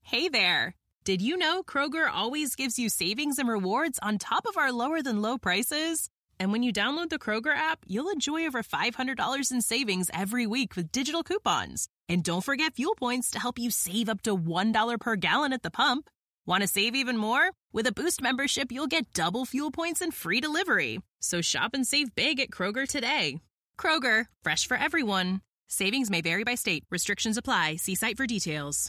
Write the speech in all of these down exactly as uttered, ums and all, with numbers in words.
Hey there. Did you know Kroger always gives you savings and rewards on top of our lower than low prices? And when you download the Kroger app, you'll enjoy over five hundred dollars in savings every week with digital coupons. And don't forget fuel points to help you save up to one dollar per gallon at the pump. Want to save even more? With a Boost membership, you'll get double fuel points and free delivery. So shop and save big at Kroger today. Kroger, fresh for everyone. Savings may vary by state. Restrictions apply. See site for details.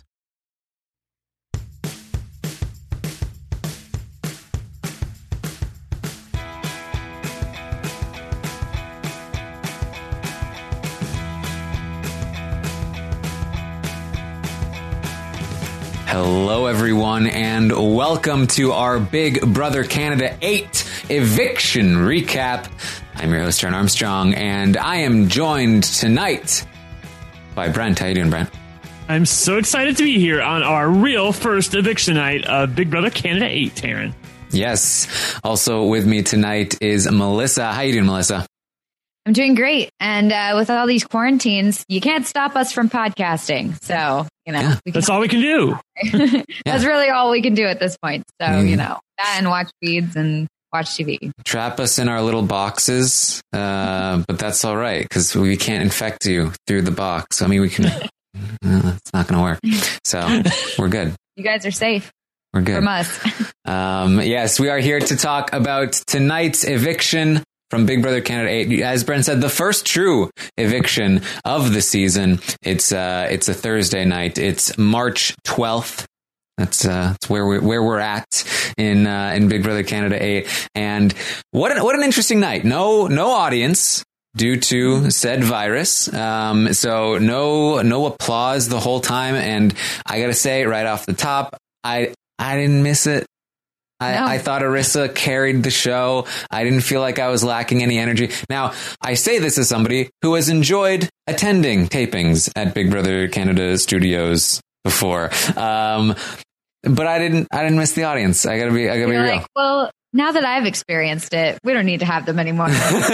Hello, everyone, and welcome to our Big Brother Canada eight eviction recap. I'm your host, Aaron Armstrong, and I am joined tonight by Brent. How you doing, Brent? I'm so excited to be here on our real first eviction night of Big Brother Canada eight, Aaron. Yes. Also with me tonight is Melissa. How you doing, Melissa? I'm doing great. And uh, with all these quarantines, you can't stop us from podcasting. So, you know, Yeah. we That's all we can do. That's Yeah. really all we can do at this point. So, Mm. you know, that and watch feeds and watch T V. Trap us in our little boxes, uh, but that's all right because we can't infect you through the box. I mean, we can. uh, it's not going to work. So we're good. You guys are safe We're good. from us. Um, yes, we are here to talk about tonight's eviction from Big Brother Canada eight. As Brent said, the first true eviction of the season. It's uh, it's a Thursday night. It's March twelfth. That's uh, that's where we where we're at in uh, in Big Brother Canada eight. And what an, what an interesting night. No no audience due to said virus. Um, so no no applause the whole time. And I gotta say right off the top, I I didn't miss it. I, No. I thought Arissa carried the show. I didn't feel like I was lacking any energy. Now, I say this as somebody who has enjoyed attending tapings at Big Brother Canada studios before. Um, but I didn't, I didn't miss the audience. I gotta be, I gotta be You're real. like, well, now that I've experienced it, we don't need to have them anymore.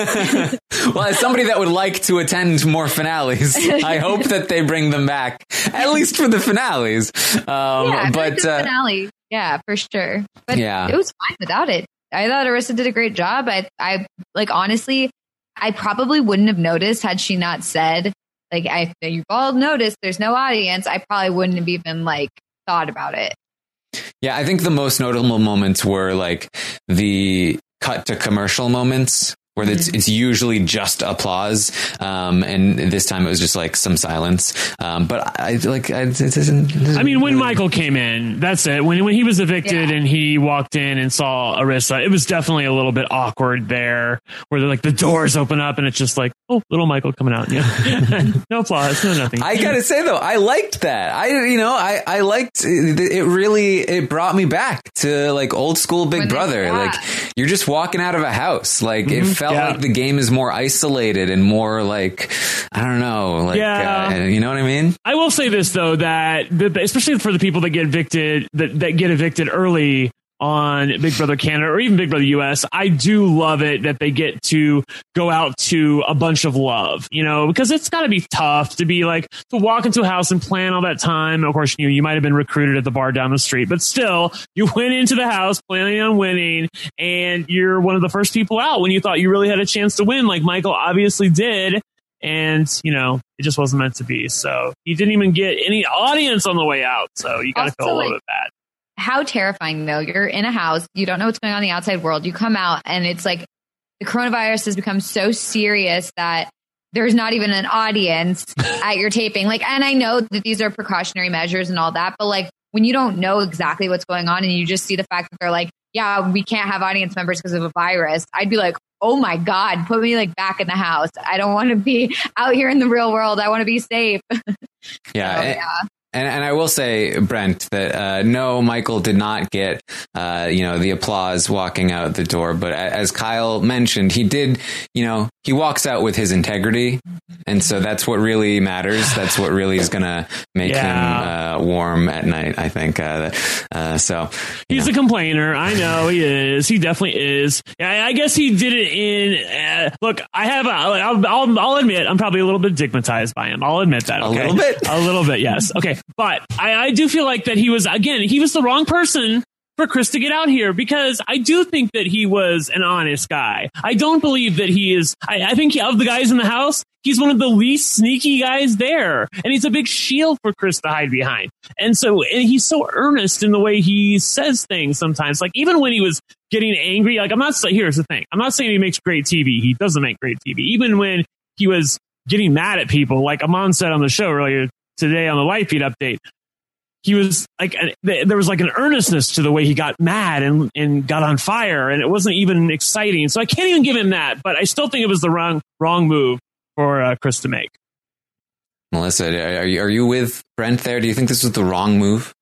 Well, as somebody that would like to attend more finales, I hope that they bring them back, at least for the finales. Um, yeah, but, the uh, finale. Yeah, for sure. But Yeah. it was fine without it. I thought Arissa did a great job. I, I like, honestly, I probably wouldn't have noticed had she not said, like, I, you've all noticed there's no audience. I probably wouldn't have even, like, thought about it. yeah, I think the most notable moments were like the cut to commercial moments where it's, it's usually just applause. Um, and this time it was just like some silence. Um, but I like, I, it doesn't, it doesn't I mean, when really- Michael came in, that's it. When when he was evicted Yeah. and he walked in and saw Arissa, it was definitely a little bit awkward there, where they're like the doors open up and it's just like, oh, little Michael coming out. Yeah, no applause, no nothing. I gotta say though, I liked that. I, you know, I, I liked it. It really, it brought me back to like old school Big When they- Brother. yeah. Like you're just walking out of a house. Like it felt Yeah. like the game is more isolated and more like, I don't know, like, Yeah. uh, you know what I mean? I will say this though, that the, especially for the people that get evicted, that, that get evicted early on Big Brother Canada or even Big Brother U S, I do love it that they get to go out to a bunch of love, you know, because it's got to be tough to be like to walk into a house and plan all that time. Of course, you know, you might have been recruited at the bar down the street, but still, you went into the house planning on winning, and you're one of the first people out when you thought you really had a chance to win, like Michael obviously did. And, you know, it just wasn't meant to be. So he didn't even get any audience on the way out. So you got to Also, feel a little like, bit bad. How terrifying, though. You're in a house. You don't know what's going on in the outside world. You come out and it's like the coronavirus has become so serious that there's not even an audience at your taping. Like, and I know that these are precautionary measures and all that, but like when you don't know exactly what's going on and you just see the fact that they're like, yeah, we can't have audience members because of a virus, I'd be like, oh my God, put me like back in the house. I don't want to be out here in the real world. I want to be safe. Yeah. So, and- yeah. And and I will say, Brent, that uh, no, Michael did not get uh, you know the applause walking out the door. But a- as Kyle mentioned, he did. You know, he walks out with his integrity, and so that's what really matters. That's what really is going to make Yeah. him uh, warm at night. I think. Uh, uh, so you He's know. a complainer. I know he is. He definitely is. I, I guess he did it in. Uh, look, I have. A, I'll, I'll, I'll admit I'm probably a little bit stigmatized by him. I'll admit that. A Okay? little bit? A little bit. Yes. Okay. but I, I do feel like that he was, again, he was the wrong person for Chris to get out here, because I do think that he was an honest guy. I don't believe that he is, I, I think of the guys in the house, he's one of the least sneaky guys there. And he's a big shield for Chris to hide behind. And so, and he's so earnest in the way he says things sometimes. Like, even when he was getting angry, like, I'm not saying, here's the thing. I'm not saying he makes great T V. He doesn't make great T V. Even when he was getting mad at people, like Amon said on the show earlier today on the Live Feed update, he was like, there was like an earnestness to the way he got mad and, and got on fire, and it wasn't even exciting. So I can't even give him that, but I still think it was the wrong, wrong move for uh, Chris to make. Melissa, are you, are you with Brent there? Do you think this was the wrong move?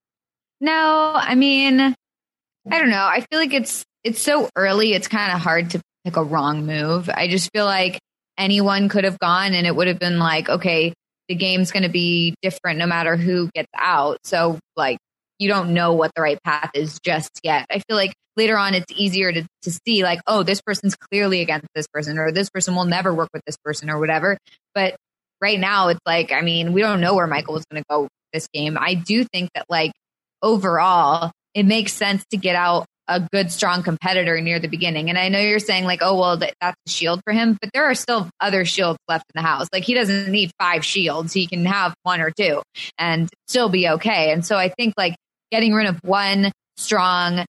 No, I mean, I don't know. I feel like it's, it's so early. It's kind of hard to pick a wrong move. I just feel like anyone could have gone and it would have been like, okay, the game's going to be different no matter who gets out. So, like, you don't know what the right path is just yet. I feel like later on it's easier to, to see, like, oh, this person's clearly against this person, or this person will never work with this person, or whatever. But right now it's like, I mean, we don't know where Michael is going to go this game. I do think that, like, overall, it makes sense to get out a good, strong competitor near the beginning. And I know you're saying, like, oh, well, that, that's a shield for him, but there are still other shields left in the house. Like, he doesn't need five shields. He can have one or two and still be okay. And so I think, like, getting rid of one strong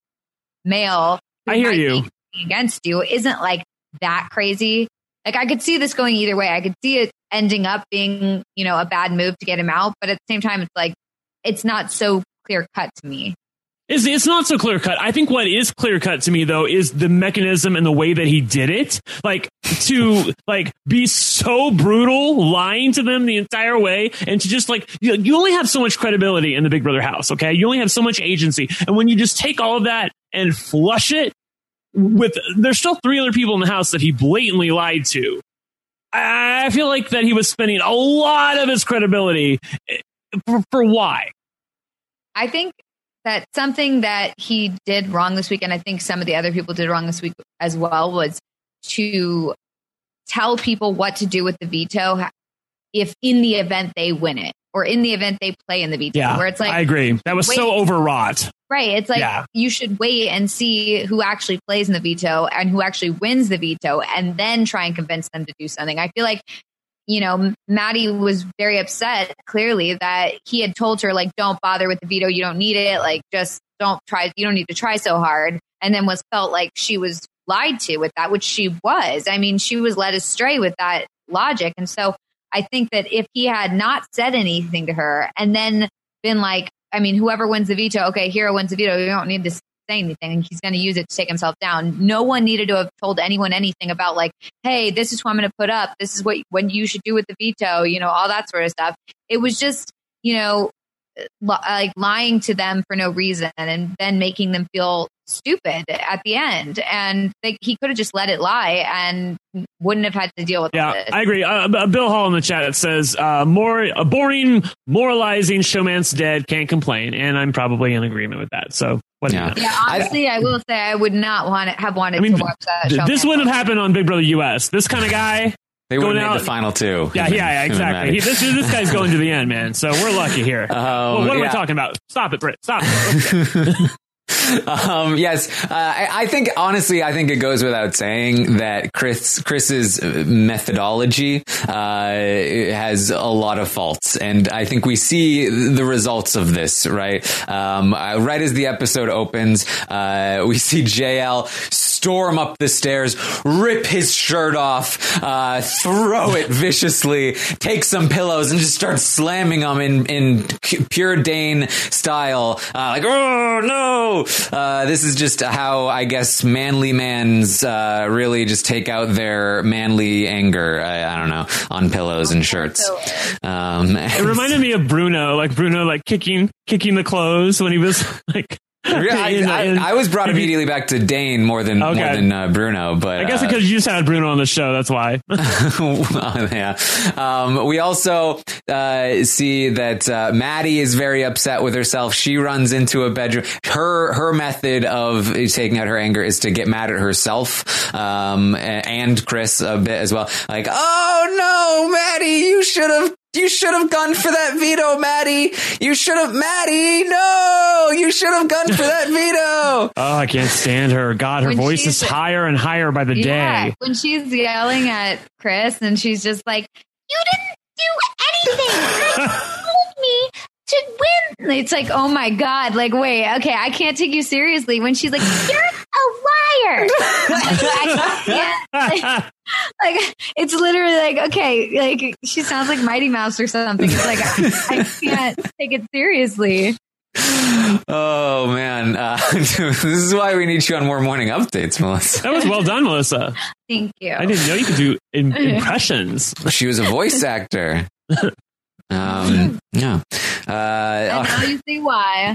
male I hear you against you isn't like that crazy. Like, I could see this going either way. I could see it ending up being, you know, a bad move to get him out. But at the same time, it's like, it's not so clear cut to me. It's, it's not so clear cut. I think what is clear cut to me, though, is the mechanism and the way that he did it. Like, to like be so brutal, lying to them the entire way, and to just like, you, you only have so much credibility in the Big Brother house. OK, you only have so much agency. And when you just take all of that and flush it with, there's still three other people in the house that he blatantly lied to. I feel like that he was spending a lot of his credibility for, for why? I think that something that he did wrong this week, and I think some of the other people did wrong this week as well, was to tell people what to do with the veto if in the event they win it, or in the event they play in the veto. Yeah, where it's like, I agree. That was wait, so overwrought. Right. It's like, yeah. You should wait and see who actually plays in the veto and who actually wins the veto, and then try and convince them to do something. I feel like, you know, Maddie was very upset, clearly, that he had told her, like, don't bother with the veto. You don't need it. Like, just don't try. You don't need to try so hard. And then was felt like she was lied to with that, which she was. I mean, she was led astray with that logic. And so I think that if he had not said anything to her and then been like, I mean, whoever wins the veto, okay, Hero wins the veto. You don't need to say anything. And he's going to use it to take himself down. No one needed to have told anyone anything about, like, hey, this is who I'm going to put up. This is what when you should do with the veto, you know, all that sort of stuff. It was just, you know, like lying to them for no reason and then making them feel stupid at the end. And they, he could have just let it lie and wouldn't have had to deal with yeah, it. I agree. Uh, Bill Hall in the chat says, uh, more a boring, moralizing showman's dead, can't complain. And I'm probably in agreement with that. So what yeah. do you know? Yeah, honestly, I, I will say I would not want to have wanted I mean, to watch that th- show. This wouldn't have happened on Big Brother U S. This kind of guy. They would have out, made the final two. Yeah, yeah, yeah, exactly. He, this, this guy's going to the end, man. So we're lucky here. Um, well, what are yeah. we talking about? Stop it, Britt. Stop it. Um, yes, uh, I, I think honestly, I think it goes without saying that Chris Chris's methodology uh, has a lot of faults, and I think we see the results of this. Right, um, right as the episode opens, uh, we see J L storm up the stairs, rip his shirt off, uh, throw it viciously, take some pillows, and just start slamming them in in pure Dane style, uh, like, oh no. Uh, this is just how, I guess, manly mans uh, really just take out their manly anger, I, I don't know, on pillows and shirts. Um, it reminded me of Bruno, like Bruno, like kicking kicking the clothes when he was like... I, in, I, in, I was brought immediately back to Dane more than okay. more than uh, Bruno, but I guess uh, because you just had Bruno on the show, that's why. Yeah. Um, we also uh, see that uh, Maddie is very upset with herself. She runs into a bedroom. Her her method of taking out her anger is to get mad at herself um, and Chris a bit as well. Like, oh no, Maddie, you should have You should have gone for that veto, Maddie. You should have, Maddie. No, you should have gone for that veto. Oh, I can't stand her. God, her When voice she's- is higher and higher by the Yeah, day. when she's yelling at Chris and she's just like, you didn't do anything. Chris told me to win. It's like, oh my God. Like, wait, okay, I can't take you seriously. When she's like, you're a liar. I can't, like, like, it's literally like, okay, like she sounds like Mighty Mouse or something. It's like, I, I can't take it seriously. Oh man, uh, this is why we need you on more morning updates, Melissa. That was well done, Melissa. Thank you. I didn't know you could do in- impressions. She was a voice actor. Um, yeah. Uh, And now you see why.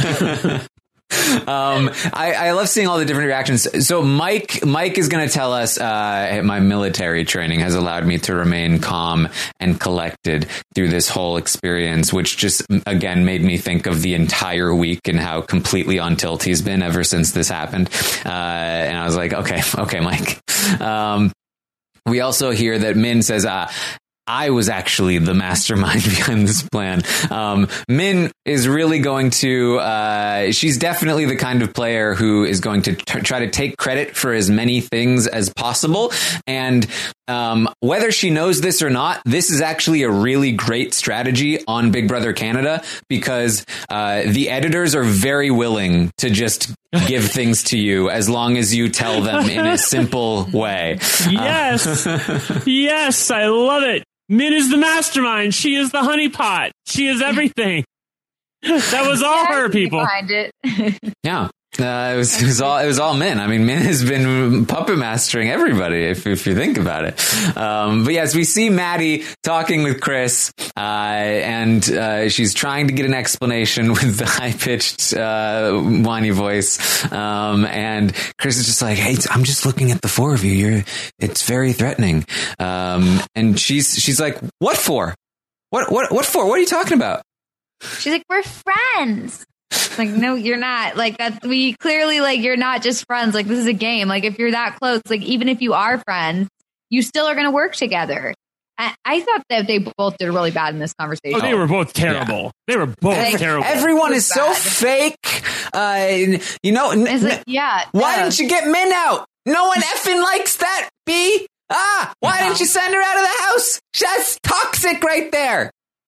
um, I, I love seeing all the different reactions. So Mike, Mike is going to tell us, uh, my military training has allowed me to remain calm and collected through this whole experience, which just, again, made me think of the entire week and how completely on tilt he's been ever since this happened. Uh, and I was like, okay, okay, Mike. Um, we also hear that Min says, uh, I was actually the mastermind behind this plan. Um, Min is really going to, uh, she's definitely the kind of player who is going to t- try to take credit for as many things as possible. And um, whether she knows this or not, this is actually a really great strategy on Big Brother Canada, because uh, the editors are very willing to just give things to you as long as you tell them in a simple way. Yes. Uh, Yes, I love it. Min is the mastermind. She is the honeypot. She is everything. That was all her, people. Behind it. Yeah. Uh, it was, it was all, it was all Min. I mean, Min has been puppet mastering everybody, if, if you think about it. Um, but yes, we see Maddie talking with Chris, uh, and, uh, she's trying to get an explanation with the high pitched, uh, whiny voice. Um, and Chris is just like, hey, I'm just looking at the four of you. You're, it's very threatening. Um, and she's, she's like, what for? What, what, what for? What are you talking about? She's like, we're friends. Like, no, you're not. Like, that we clearly, like, you're not just friends. Like, this is a game. Like, if you're that close, like, even if you are friends, you still are going to work together. I, I thought that they both did really bad in this conversation. Oh, they were both terrible. Yeah. They were both Like, terrible. Everyone is so bad. fake. Uh, you know, n- It's like, n- yeah. why yeah. didn't you get Min out? No one effing likes that, B. Ah, why Yeah. didn't you send her out of the house? That's toxic right there.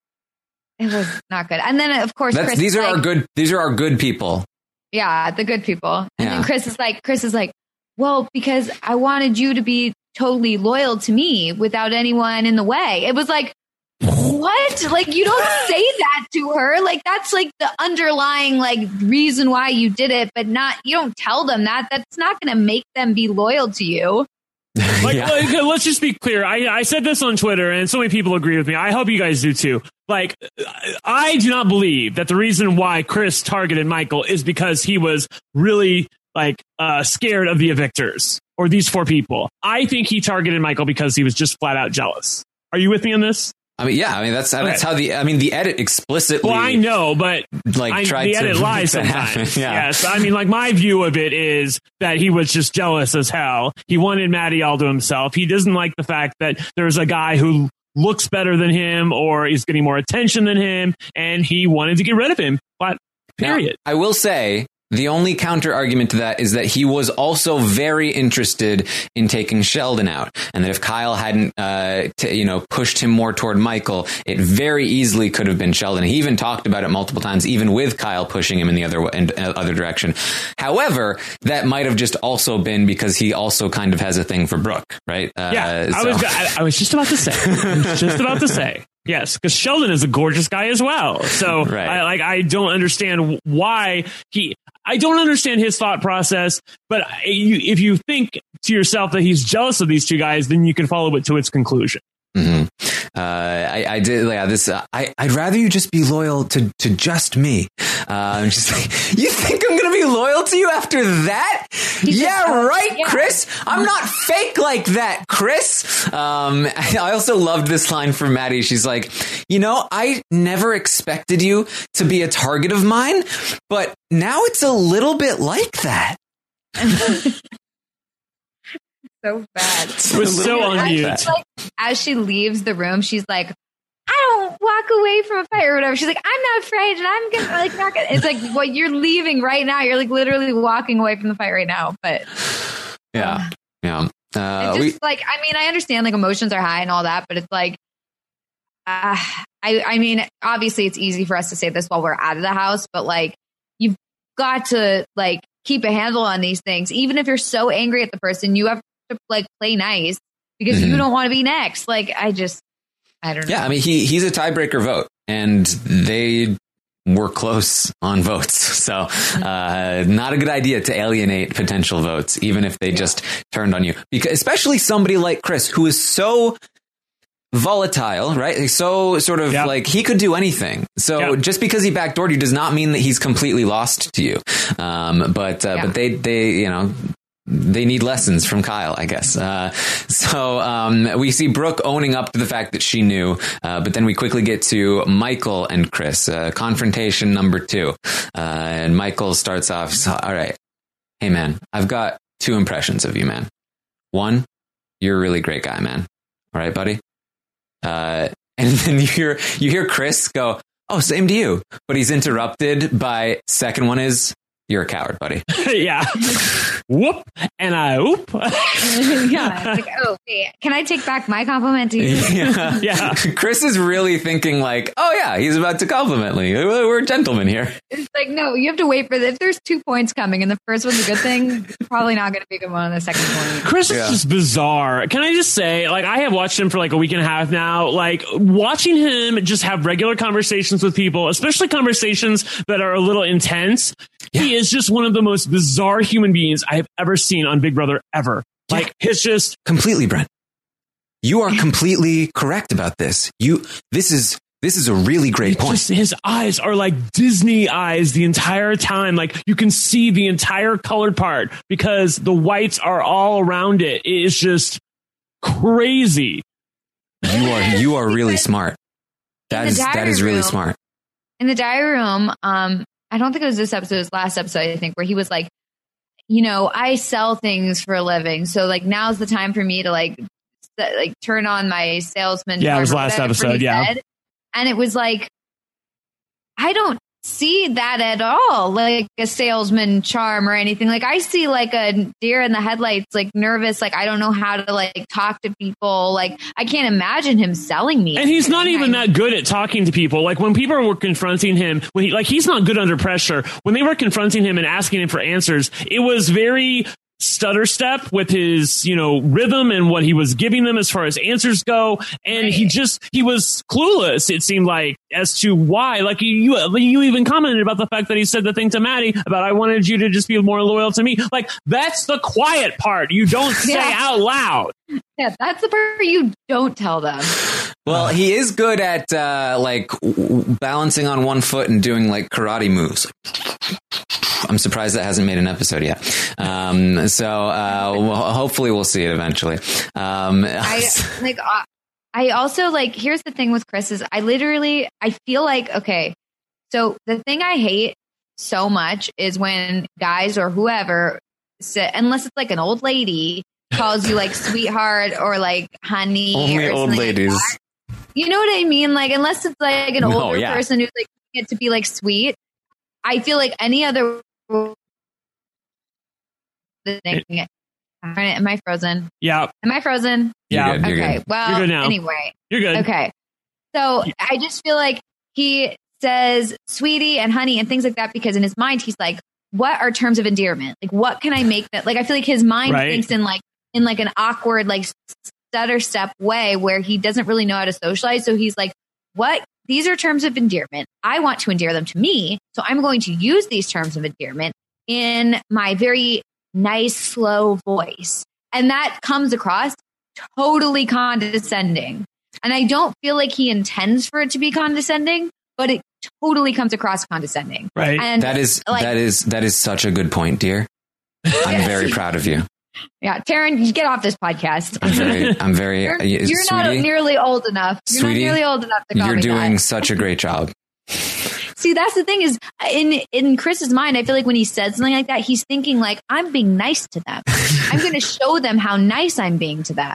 It was not good. And then, of course, That's, Chris these is are our like, good. These are our good people. yeah, the good people. And Yeah. then Chris is like, Chris is like, well, because I wanted you to be totally loyal to me without anyone in the way. It was like, what? Like, you don't say that to her. Like, that's like the underlying like reason why you did it, but not, you don't tell them that. That's not going to make them be loyal to you. Like, Yeah. like, let's just be clear. I, I said this on Twitter, and so many people agree with me. I hope you guys do too. Like, I do not believe that the reason why Chris targeted Michael is because he was really like uh, scared of the evictors or these four people. I think he targeted Michael because he was just flat out jealous. Are you with me on this? I mean, yeah. I mean, that's that's Okay. how the. I mean, the edit explicitly. Well, I know, but Like I, tried the to edit lies make that happen. sometimes. Yeah. Yes, I mean, like my view of it is that he was just jealous as hell. He wanted Maddie all to himself. He doesn't like the fact that there's a guy who looks better than him or is getting more attention than him, and he wanted to get rid of him. But period. Now, I will say the only counter argument to that is that he was also very interested in taking Sheldon out, and that if Kyle hadn't, uh, t- you know, pushed him more toward Michael, it very easily could have been Sheldon. He even talked about it multiple times, even with Kyle pushing him in the other in, uh, other direction. However, that might have just also been because he also kind of has a thing for Brooke, right? Uh, Yeah, I so- was. I, I was just about to say. I was just about to say. Yes, because Sheldon is a gorgeous guy as well. So, Right. I, like, I don't understand why he. I don't understand his thought process. But you, if you think to yourself that he's jealous of these two guys, then you can follow it to its conclusion. Mm-hmm. Uh, I, I did. Yeah, this. Uh, I, I'd rather you just be loyal to, to just me. Uh, I'm just like, you think I'm going to be loyal to you after that? He's yeah, just- right, yeah. Chris. I'm not fake like that, Chris. Um, I also loved this line from Maddie. She's like, you know, I never expected you to be a target of mine, but now it's a little bit like that. So bad. It was so little bit like unmute. that. Like, as she leaves the room, she's like, I don't walk away from a fight or whatever. She's like, I'm not afraid, and I'm gonna like not gonna. It's like, well, you're leaving right now. You're like literally walking away from the fight right now. But yeah, yeah. Uh, it's just we, like, I mean, I understand like emotions are high and all that, but it's like, uh, I, I mean, obviously it's easy for us to say this while we're out of the house, but like, you've got to like keep a handle on these things. Even if you're so angry at the person, you have to like play nice because mm-hmm. you don't want to be next. Like, I just, I don't know. Yeah, I mean, he he's a tiebreaker vote, and they were close on votes. So uh, not a good idea to alienate potential votes, even if they yeah. just turned on you. Because especially somebody like Chris, who is so volatile, right? He's so sort of yep. like he could do anything. So yep. just because he backdoored you does not mean that he's completely lost to you. Um, but uh, yeah. but they they you know. They need lessons from Kyle, I guess. Uh, so um, we see Brooke owning up to the fact that she knew, uh, but then we quickly get to Michael and Chris, uh, confrontation number two. Uh, and Michael starts off, so, all right, hey, man, I've got two impressions of you, man. One, you're a really great guy, man. All right, buddy? Uh, and then you hear, you hear Chris go, oh, same to you. But he's interrupted by, second one is, you're a coward, buddy. Yeah. Whoop. And I whoop. Yeah. Like, oh, wait, can I take back my compliment to you? Yeah. Yeah. Chris is really thinking like, oh, yeah, he's about to compliment me. We're gentlemen here. It's like, no, you have to wait for this. If there's two points coming and the first one's a good thing, probably not going to be a good one on the second point. Chris yeah. is just bizarre. Can I just say, like, I have watched him for like a week and a half now. Like, watching him just have regular conversations with people, especially conversations that are a little intense. Yeah. He is just one of the most bizarre human beings I have ever seen on Big Brother ever. Yeah. Like, it's just completely, Brent. You are completely correct about this. You, this is this is a really great point. Just, his eyes are like Disney eyes the entire time. Like, you can see the entire colored part because the whites are all around it. It is just crazy. You are you are really smart. That is that is really room, smart. In the diary room, um. I don't think it was this episode, it was last episode, I think, where he was like, you know, I sell things for a living. So like, now's the time for me to like, set, like turn on my salesman. Yeah, it was last episode. Yeah. Said. And it was like, I don't see that at all. Like a salesman charm or anything. Like I see like a deer in the headlights, like nervous. Like, I don't know how to like talk to people. Like I can't imagine him selling me. And he's not even that good at talking to people. Like when people were confronting him, when he, like he's not good under pressure. When they were confronting him and asking him for answers, it was very stutter step with his, you know, rhythm and what he was giving them as far as answers go. And right. he just, he was clueless, it seemed like, as to why. Like you, you, you even commented about the fact that he said the thing to Maddie about, I wanted you to just be more loyal to me. Like, that's the quiet part. You don't say yeah. out loud. Yeah, that's the part you don't tell them. Well, he is good at uh, like w- balancing on one foot and doing like karate moves. I'm surprised that hasn't made an episode yet. Um, so uh, well, hopefully we'll see it eventually. Um, I like. Uh, I also like. Here's the thing with Chris is I literally I feel like okay. So the thing I hate so much is when guys or whoever, say, unless it's like an old lady, calls you like sweetheart or like honey. Only or old ladies. Like you know what I mean? Like unless it's like an older no, yeah. person who's like get to be like sweet. I feel like any other. Am I frozen? Yeah. Am I frozen? Yeah. You're good, you're okay. good. Well, you're good now. anyway. You're good. Okay. So I just feel like he says sweetie and honey and things like that because in his mind he's like, what are terms of endearment? Like, what can I make that? Like, I feel like his mind right. thinks in like in like an awkward, like stutter step way where he doesn't really know how to socialize. So he's like, what? These are terms of endearment. I want to endear them to me. So I'm going to use these terms of endearment in my very nice, slow voice. And that comes across totally condescending. And I don't feel like he intends for it to be condescending, but it totally comes across condescending. Right. And that is, like, that is, that is such a good point, dear. I'm yes. very proud of you. Yeah, Taryn, you get off this podcast. I'm very, I'm very, you're, uh, you're not nearly old enough. You're sweetie, not nearly old enough to call You're me doing that. such a great job. See, that's the thing is in, in Chris's mind, I feel like when he said something like that, he's thinking like, I'm being nice to them. I'm going to show them how nice I'm being to them.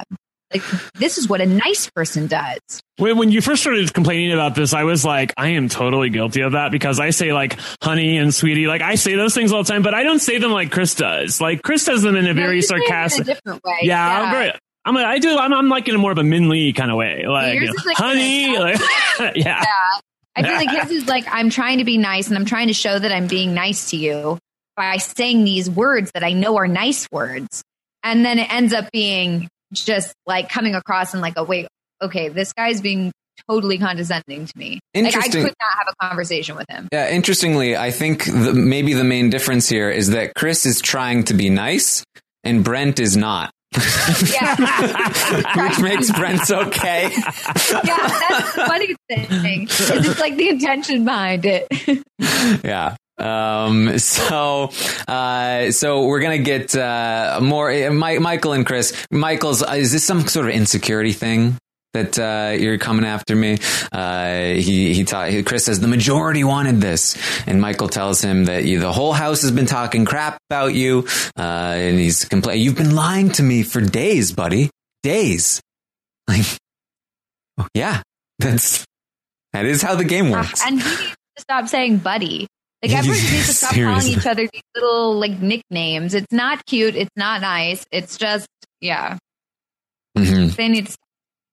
Like, this is what a nice person does. When, when you first started complaining about this, I was like, I am totally guilty of that because I say like honey and sweetie. Like I say those things all the time, but I don't say them like Chris does. Like Chris does them in a No, very you say it in a sarcastic, different way. Yeah, Yeah. I'm very, I'm, I do. I'm, I'm like in a more of a Min Lee kind of way. Like, Yours you know, is like honey. Like, yeah. Yeah. I feel like his is like, I'm trying to be nice and I'm trying to show that I'm being nice to you by saying these words that I know are nice words. And then it ends up being just like coming across and like, oh, wait, okay, this guy's being totally condescending to me. Like I could not have a conversation with him. Yeah, interestingly, I think the, maybe the main difference here is that Chris is trying to be nice and Brent is not. Yeah. Which makes Brent okay. Yeah, that's the funny thing. It's like the intention behind it. Yeah. Um, so, uh, so we're going to get, uh, more, uh, My, Michael and Chris. Michael's, uh, is this some sort of insecurity thing that, uh, you're coming after me? Uh, he, he taught, Chris says the majority wanted this. And Michael tells him that you, the whole house has been talking crap about you. Uh, and he's complaining, you've been lying to me for days, buddy. Days. Like, oh, yeah, that's, that is how the game works. And he needs to stop saying buddy. Like everyone needs to stop calling each other these little like nicknames. It's not cute. It's not nice. It's just, yeah. Mm-hmm. They need to.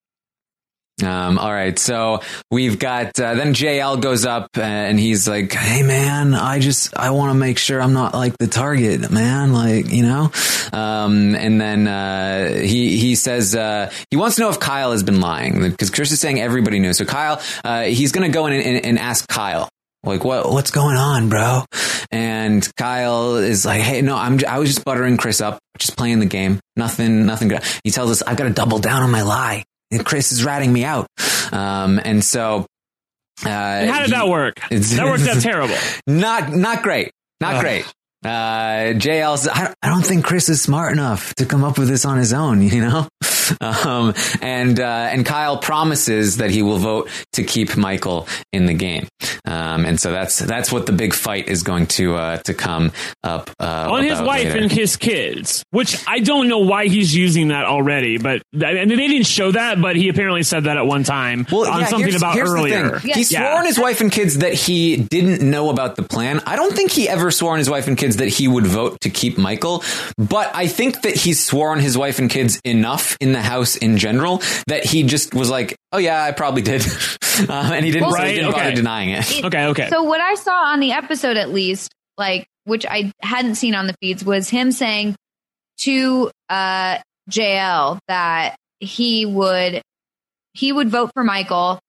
Um, all right. So we've got, uh, then J L goes up and he's like, hey man, I just, I want to make sure I'm not like the target, man. Like, you know, um, and then, uh, he, he says, uh, he wants to know if Kyle has been lying because Chris is saying everybody knew. So Kyle, uh, he's going to go in and, and, and ask Kyle. Like, what, what's going on, bro? And Kyle is like, hey, no, I'm, I was just buttering Chris up, just playing the game. Nothing, nothing good. He tells us, I've got to double down on my lie. And Chris is ratting me out. Um, and so, uh, and how did he, that work? That worked out terrible. Not, not great. Not Ugh. great. Uh, J L says, I, I don't think Chris is smart enough to come up with this on his own, you know? Um, and, uh, and Kyle promises that he will vote to keep Michael in the game. Um, and so that's, that's what the big fight is going to, uh, to come up, uh, on his wife later. And his kids, which I don't know why he's using that already, but and they didn't show that, but he apparently said that at one time well, on yeah, something about earlier. He swore yeah. on his wife and kids that he didn't know about the plan. I don't think he ever swore on his wife and kids that he would vote to keep Michael, but I think that he swore on his wife and kids enough in the house in general that he just was like, oh yeah, I probably did. uh, and he didn't, right? he didn't okay. bother denying it. it. Okay, okay. So what I saw on the episode, at least, like, which I hadn't seen on the feeds, was him saying to uh, J L that he would he would vote for Michael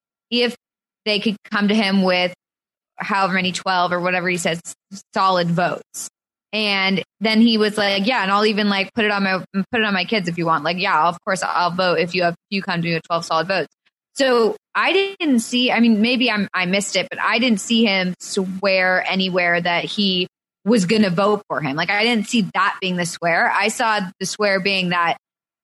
if they could come to him with however many twelve or whatever he says solid votes. And then he was like, yeah, and I'll even like put it on my put it on my kids if you want. Like, yeah, of course I'll vote if you have if you come to me with twelve solid votes. So I didn't see, I mean, maybe I'm, I missed it, but I didn't see him swear anywhere that he was going to vote for him. Like, I didn't see that being the swear. I saw the swear being that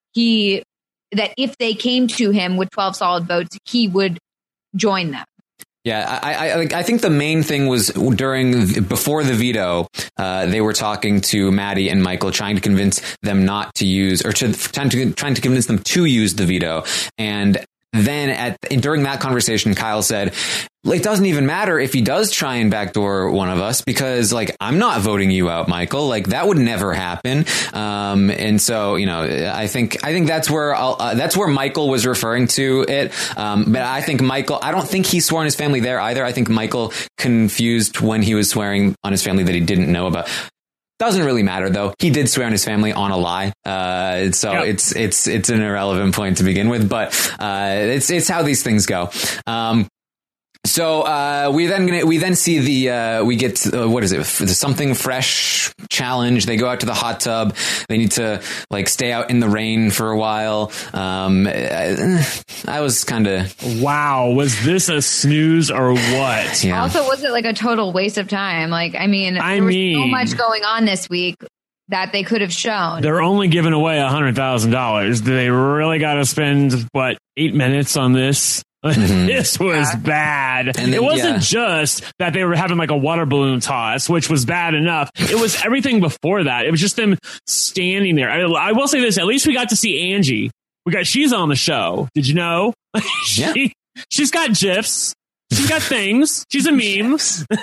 he, that if they came to him with twelve solid votes, he would join them. Yeah, I, I, I think the main thing was during, before the veto, uh, they were talking to Maddie and Michael, trying to convince them not to use, or to, trying to, trying to convince them to use the veto. And then at, during that conversation, Kyle said, it doesn't even matter if he does try and backdoor one of us because, like, I'm not voting you out, Michael. Like, that would never happen. Um, and so, you know, I think, I think that's where, I'll, uh, that's where Michael was referring to it. Um, but I think Michael, I don't think he swore on his family there either. I think Michael confused when he was swearing on his family that he didn't know about. Doesn't really matter though. He did swear on his family on a lie. Uh, so yep. it's, it's, it's an irrelevant point to begin with, but, uh, it's, it's how these things go. Um, So, uh, we then, we then see the, uh, we get, uh, what is it? The Something Fresh challenge. They go out to the hot tub. They need to like stay out in the rain for a while. Um, I, I was kind of. Wow. Was this a snooze or what? Yeah. Also, was it like a total waste of time? Like, I mean, I there was mean, so much going on this week that they could have shown. They're only giving away a hundred thousand dollars. Do they really got to spend what, eight minutes on this? Mm-hmm. This was yeah. bad. And then, it wasn't yeah. just that they were having like a water balloon toss, which was bad enough. It was everything before that. It was just them standing there. I, I will say this, at least we got to see Angie. We We got she's on the show. Did you know? Yeah. she, she's got GIFs. She's got things. She's a meme.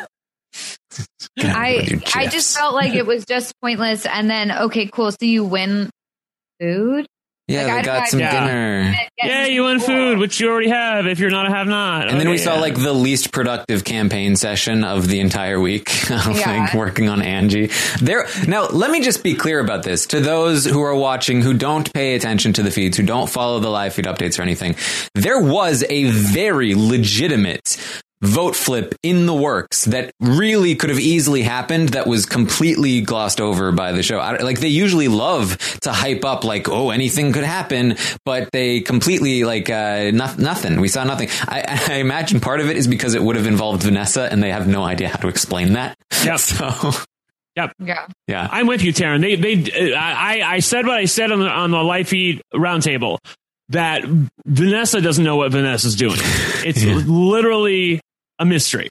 I I just felt like it was just pointless. And then, okay, cool. So you win food? Yeah, like, they I, got I, some yeah. dinner. Yeah, you win food, which you already have if you're not a have-not. And okay, then we saw yeah. like the least productive campaign session of the entire week, like Yeah. working on Angie. There. Now, let me just be clear about this to those who are watching, who don't pay attention to the feeds, who don't follow the live feed updates or anything. There was a very legitimate vote flip in the works that really could have easily happened that was completely glossed over by the show. I, like they usually love to hype up like, oh, anything could happen, but they completely like uh, no, nothing. We saw nothing. I, I imagine part of it is because it would have involved Vanessa and they have no idea how to explain that. Yep. So, yep. Yeah. Yeah. I'm with you, Taryn. They, they, I, I said what I said on the, on the live feed roundtable that Vanessa doesn't know what Vanessa's doing. It's Yeah. literally a mystery.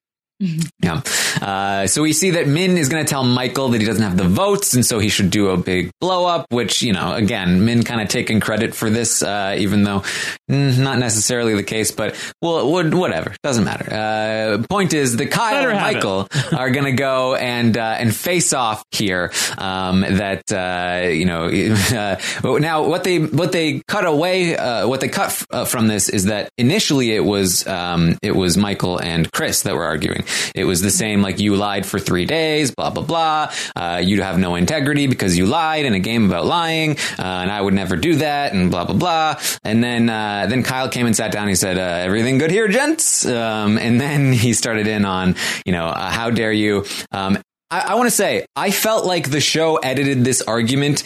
Yeah. Uh, so we see that Min is going to tell Michael that he doesn't have the votes, and so he should do a big blow up, which, you know, again, Min kind of taking credit for this, uh, even though mm, not necessarily the case, but well, whatever. Doesn't matter. Uh, point is that Kyle and Michael are going to go and, uh, and face off here. Um, that, uh, you know, uh, now what they, what they cut away, uh, what they cut f- uh, from this is that initially it was, um, it was Michael and Chris that were arguing. It was the same, like, you lied for three days, blah, blah, blah. Uh, you have no integrity because you lied in a game about lying. Uh, and I would never do that and blah, blah, blah. And then, uh, then Kyle came and sat down. And he said, uh, everything good here, gents? Um, and then he started in on, you know, uh, how dare you? Um, I, I want to say, I felt like the show edited this argument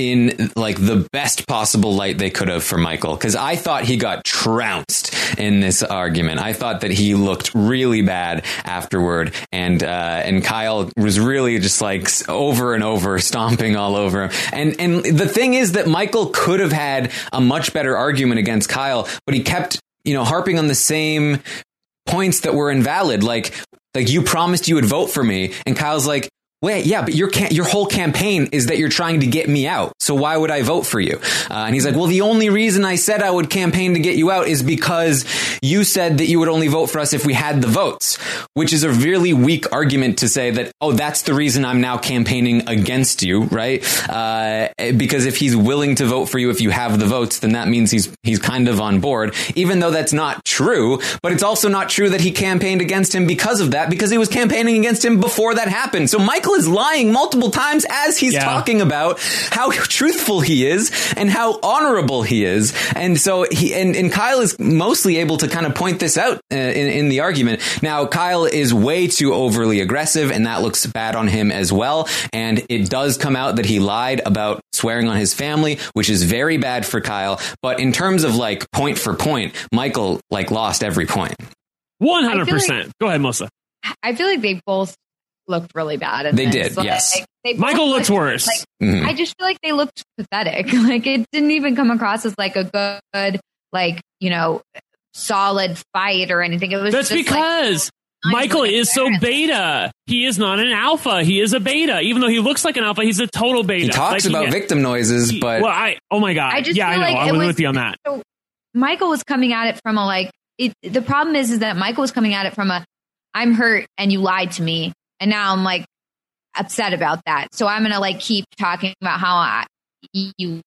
in like the best possible light they could have for Michael, because I thought he got trounced in this argument. I thought that he looked really bad afterward, and uh, and Kyle was really just like over and over stomping all over him. And and the thing is that Michael could have had a much better argument against Kyle, but he kept, you know, harping on the same points that were invalid. Like like you promised you would vote for me, and Kyle's like, wait, yeah, but your ca- your whole campaign is that you're trying to get me out. So why would I vote for you? Uh, and he's like, well, the only reason I said I would campaign to get you out is because you said that you would only vote for us if we had the votes, which is a really weak argument to say that, oh, that's the reason I'm now campaigning against you, right? Uh, because if he's willing to vote for you if you have the votes, then that means he's he's kind of on board, even though that's not true. But it's also not true that he campaigned against him because of that, because he was campaigning against him before that happened. So Michael is lying multiple times as he's yeah. talking about how truthful he is and how honorable he is. And so he and, and Kyle is mostly able to kind of point this out uh, in, in the argument. Now, Kyle is way too overly aggressive, and that looks bad on him as well. And it does come out that he lied about swearing on his family, which is very bad for Kyle. But in terms of like point for point, Michael like lost every point. one hundred percent. Like, Go ahead, Melissa. I feel like they both looked really bad. In They this. did, like, yes. They Michael looked, looks worse. Like, Mm-hmm. I just feel like they looked pathetic. Like it didn't even come across as like a good, like, you know, solid fight or anything. It was That's just because like, Michael like is so beta. He is not an alpha. He is a beta. Even though he looks like an alpha, he's a total beta. He talks like, about he, victim noises, he, but well, I oh my god, I just yeah, I feel know. like I'm it with was- you on that. So Michael was coming at it from a like. It, the problem is, is that Michael was coming at it from a, I'm hurt and you lied to me, and now I'm like upset about that. So I'm gonna like keep talking about how I, you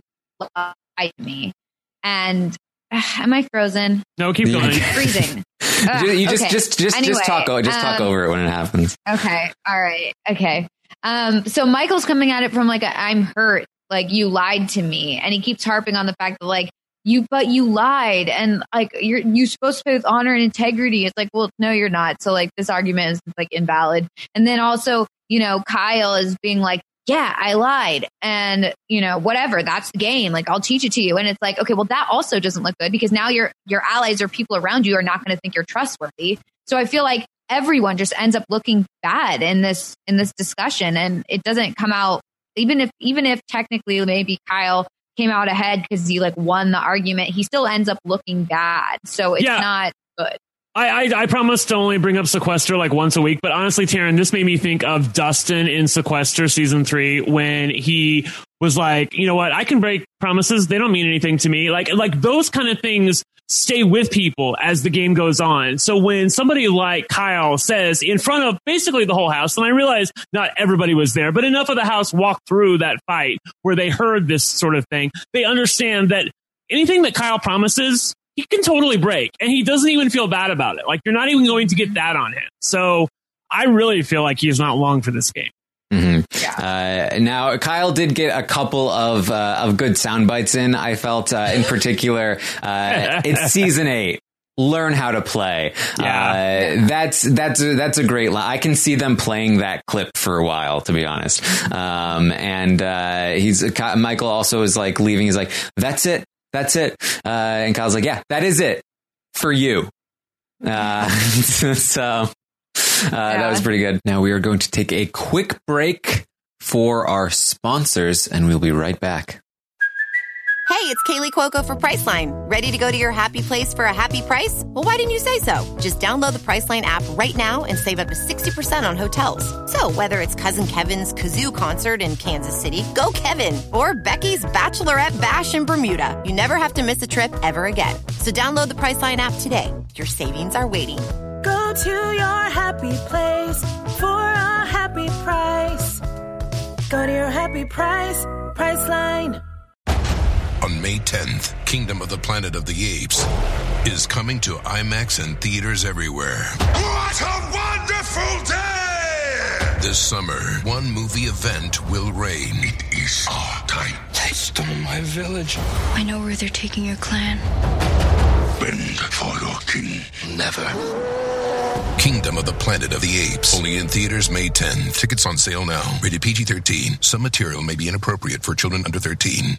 lied to me. And uh, am I frozen? No, keep going. Freezing. Uh, you just okay. just just Anyway, just talk just talk um, over it when it happens. Okay. All right. Okay. Um, so Michael's coming at it from like a, I'm hurt, like you lied to me, and he keeps harping on the fact that like you, but you lied, and like you're you're supposed to play with honor and integrity. It's like, well, no, you're not. So like this argument is like invalid. And then also, you know, Kyle is being like, yeah, I lied, and you know, whatever, that's the game. Like I'll teach it to you, and it's like, okay, well, that also doesn't look good because now your your allies or people around you are not going to think you're trustworthy. So I feel like everyone just ends up looking bad in this in this discussion, and it doesn't come out even if even if technically maybe Kyle came out ahead because he like won the argument, he still ends up looking bad. So it's Yeah. not good. I, I I promise to only bring up Sequester like once a week, but honestly, Taryn, this made me think of Dustin in Sequester season three when he was like, you know what, I can break promises. They don't mean anything to me. Like, like those kind of things stay with people as the game goes on. So when somebody like Kyle says in front of basically the whole house, and I realize not everybody was there, but enough of the house walked through that fight where they heard this sort of thing, they understand that anything that Kyle promises, he can totally break, and he doesn't even feel bad about it. Like, you're not even going to get that on him. So I really feel like he's not long for this game. Mm-hmm. Yeah. Uh, now, Kyle did get a couple of uh, of good sound bites in. I felt, uh, in particular, uh, it's season eight. Learn how to play. Yeah. Uh, that's that's a, that's a great line. I can see them playing that clip for a while, to be honest. Um, and uh, he's Michael also is like leaving. He's like, "That's it, that's it." Uh, and Kyle's like, "Yeah, that is it for you." Uh, so. Uh, yeah. That was pretty good. Now we are going to take a quick break for our sponsors, and we'll be right back. Hey, it's Kaylee Cuoco for Priceline. Ready to go to your happy place for a happy price? Well, why didn't you say so? Just download the Priceline app right now and save up to sixty percent on hotels. So whether it's Cousin Kevin's Kazoo Concert in Kansas City, go Kevin, or Becky's Bachelorette Bash in Bermuda, you never have to miss a trip ever again. So download the Priceline app today. Your savings are waiting. Go to your happy place for a happy price. Go to your happy price, Priceline. On May tenth, Kingdom of the Planet of the Apes is coming to IMAX and theaters everywhere. What a wonderful day! This summer, one movie event will reign. It is our time. They stole my village. I know where they're taking your clan. Bend for your king. Never. Kingdom of the Planet of the Apes. Only in theaters May tenth. Tickets on sale now. Rated P G thirteen. Some material may be inappropriate for children under thirteen.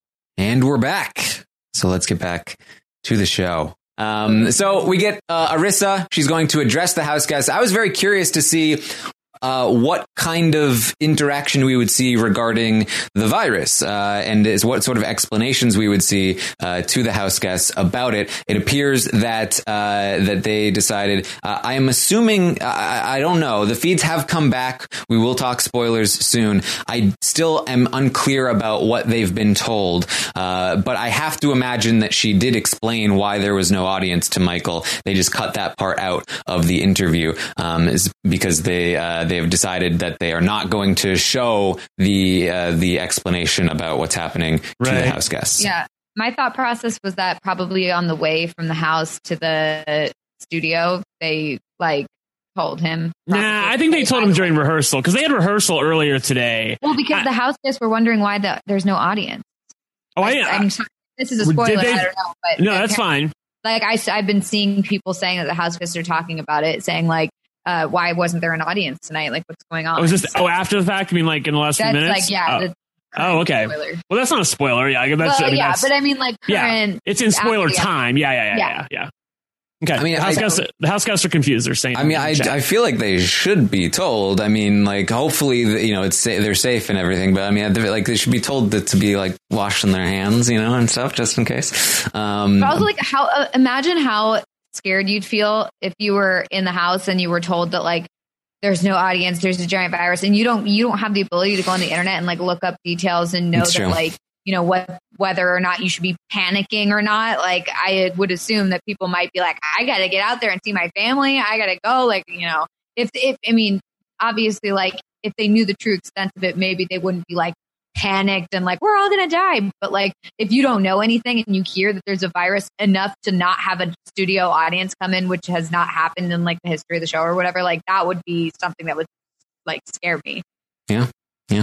And we're back. So let's get back to the show. Um, so we get uh, Arissa. She's going to address the house guests. I was very curious to see uh, what kind of interaction we would see regarding the virus, uh, and is what sort of explanations we would see uh, to the house guests about it. It appears that uh, that they decided. Uh, I am assuming. I, I don't know. The feeds have come back. We will talk spoilers soon. I still am unclear about what they've been told, uh, but I have to imagine that she did explain why there was no audience to Michael. They just cut that part out of the interview, um, is because they. Uh, They have decided that they are not going to show the uh, the explanation about what's happening to right. the house guests. Yeah, my thought process was that probably on the way from the house to the studio, they like told him. Nah, I think they told him during rehearsal because they had rehearsal earlier today. Well, because I, the house guests were wondering why the, there's no audience. Oh, I, I, I'm sorry, this is a spoiler. They, I don't know, but no, that's fine. Like I, I've been seeing people saying that the house guests are talking about it, saying like. Uh, why wasn't there an audience tonight? Like, what's going on? Oh, is this, so, oh, after the fact? I mean, like in the last few minutes? Like, yeah. Oh, oh okay. Spoiler. Well, that's not a spoiler. Yeah, that's, well, I mean, yeah, that's, but I mean, like, current. Yeah, it's in spoiler time. Yeah, yeah, yeah, yeah, yeah. yeah. Okay. I mean, the house, I, guests, the house guests are confused. They're saying. I mean, I, I feel like they should be told. I mean, like, hopefully, you know, it's they're safe and everything. But I mean, like, they should be told that to be like washing their hands, you know, and stuff, just in case. Um, but also, like, how uh, imagine how scared you'd feel if you were in the house and you were told that, like. There's no audience. There's a giant virus, and you don't you don't have the ability to go on the internet and like look up details and know That's that true. like you know what whether or not you should be panicking or not. Like I would assume that people might be like, I got to get out there and see my family. I got to go. Like you know, if if I mean, obviously, like if they knew the true extent of it, maybe they wouldn't be like panicked and like we're all gonna die. But like if you don't know anything and you hear that there's a virus enough to not have a studio audience come in, which has not happened in like the history of the show or whatever, like that would be something that would like scare me. Yeah, yeah.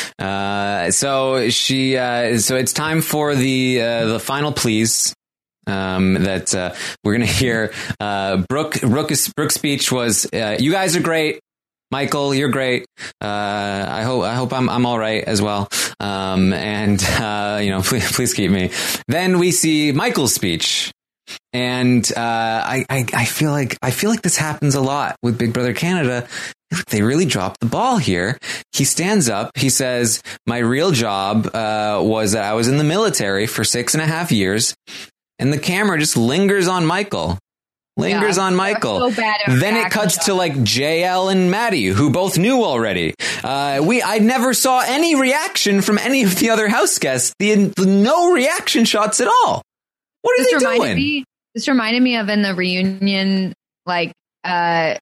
Uh, so she, uh, so it's time for the uh, the final pleas. Um, that uh, we're gonna hear. Uh, Brooke, Brooke's Brooke's speech was, uh, "You guys are great." Michael, you're great. Uh, I hope I hope I'm I'm all right as well. Um, and uh, you know, please please keep me. Then we see Michael's speech, and uh, I, I I feel like I feel like this happens a lot with Big Brother Canada. They really dropped the ball here. He stands up. He says, "My real job uh, was that I was in the military for six and a half years," and the camera just lingers on Michael. Lingers Yeah, on Michael. so bad at Then it reaction cuts shots. to like J L and Maddie, who both knew already. Uh, we I never saw any reaction from any of the other house guests. The, the no reaction shots at all. What are This they reminded doing? me. This reminded me of in the reunion, like uh,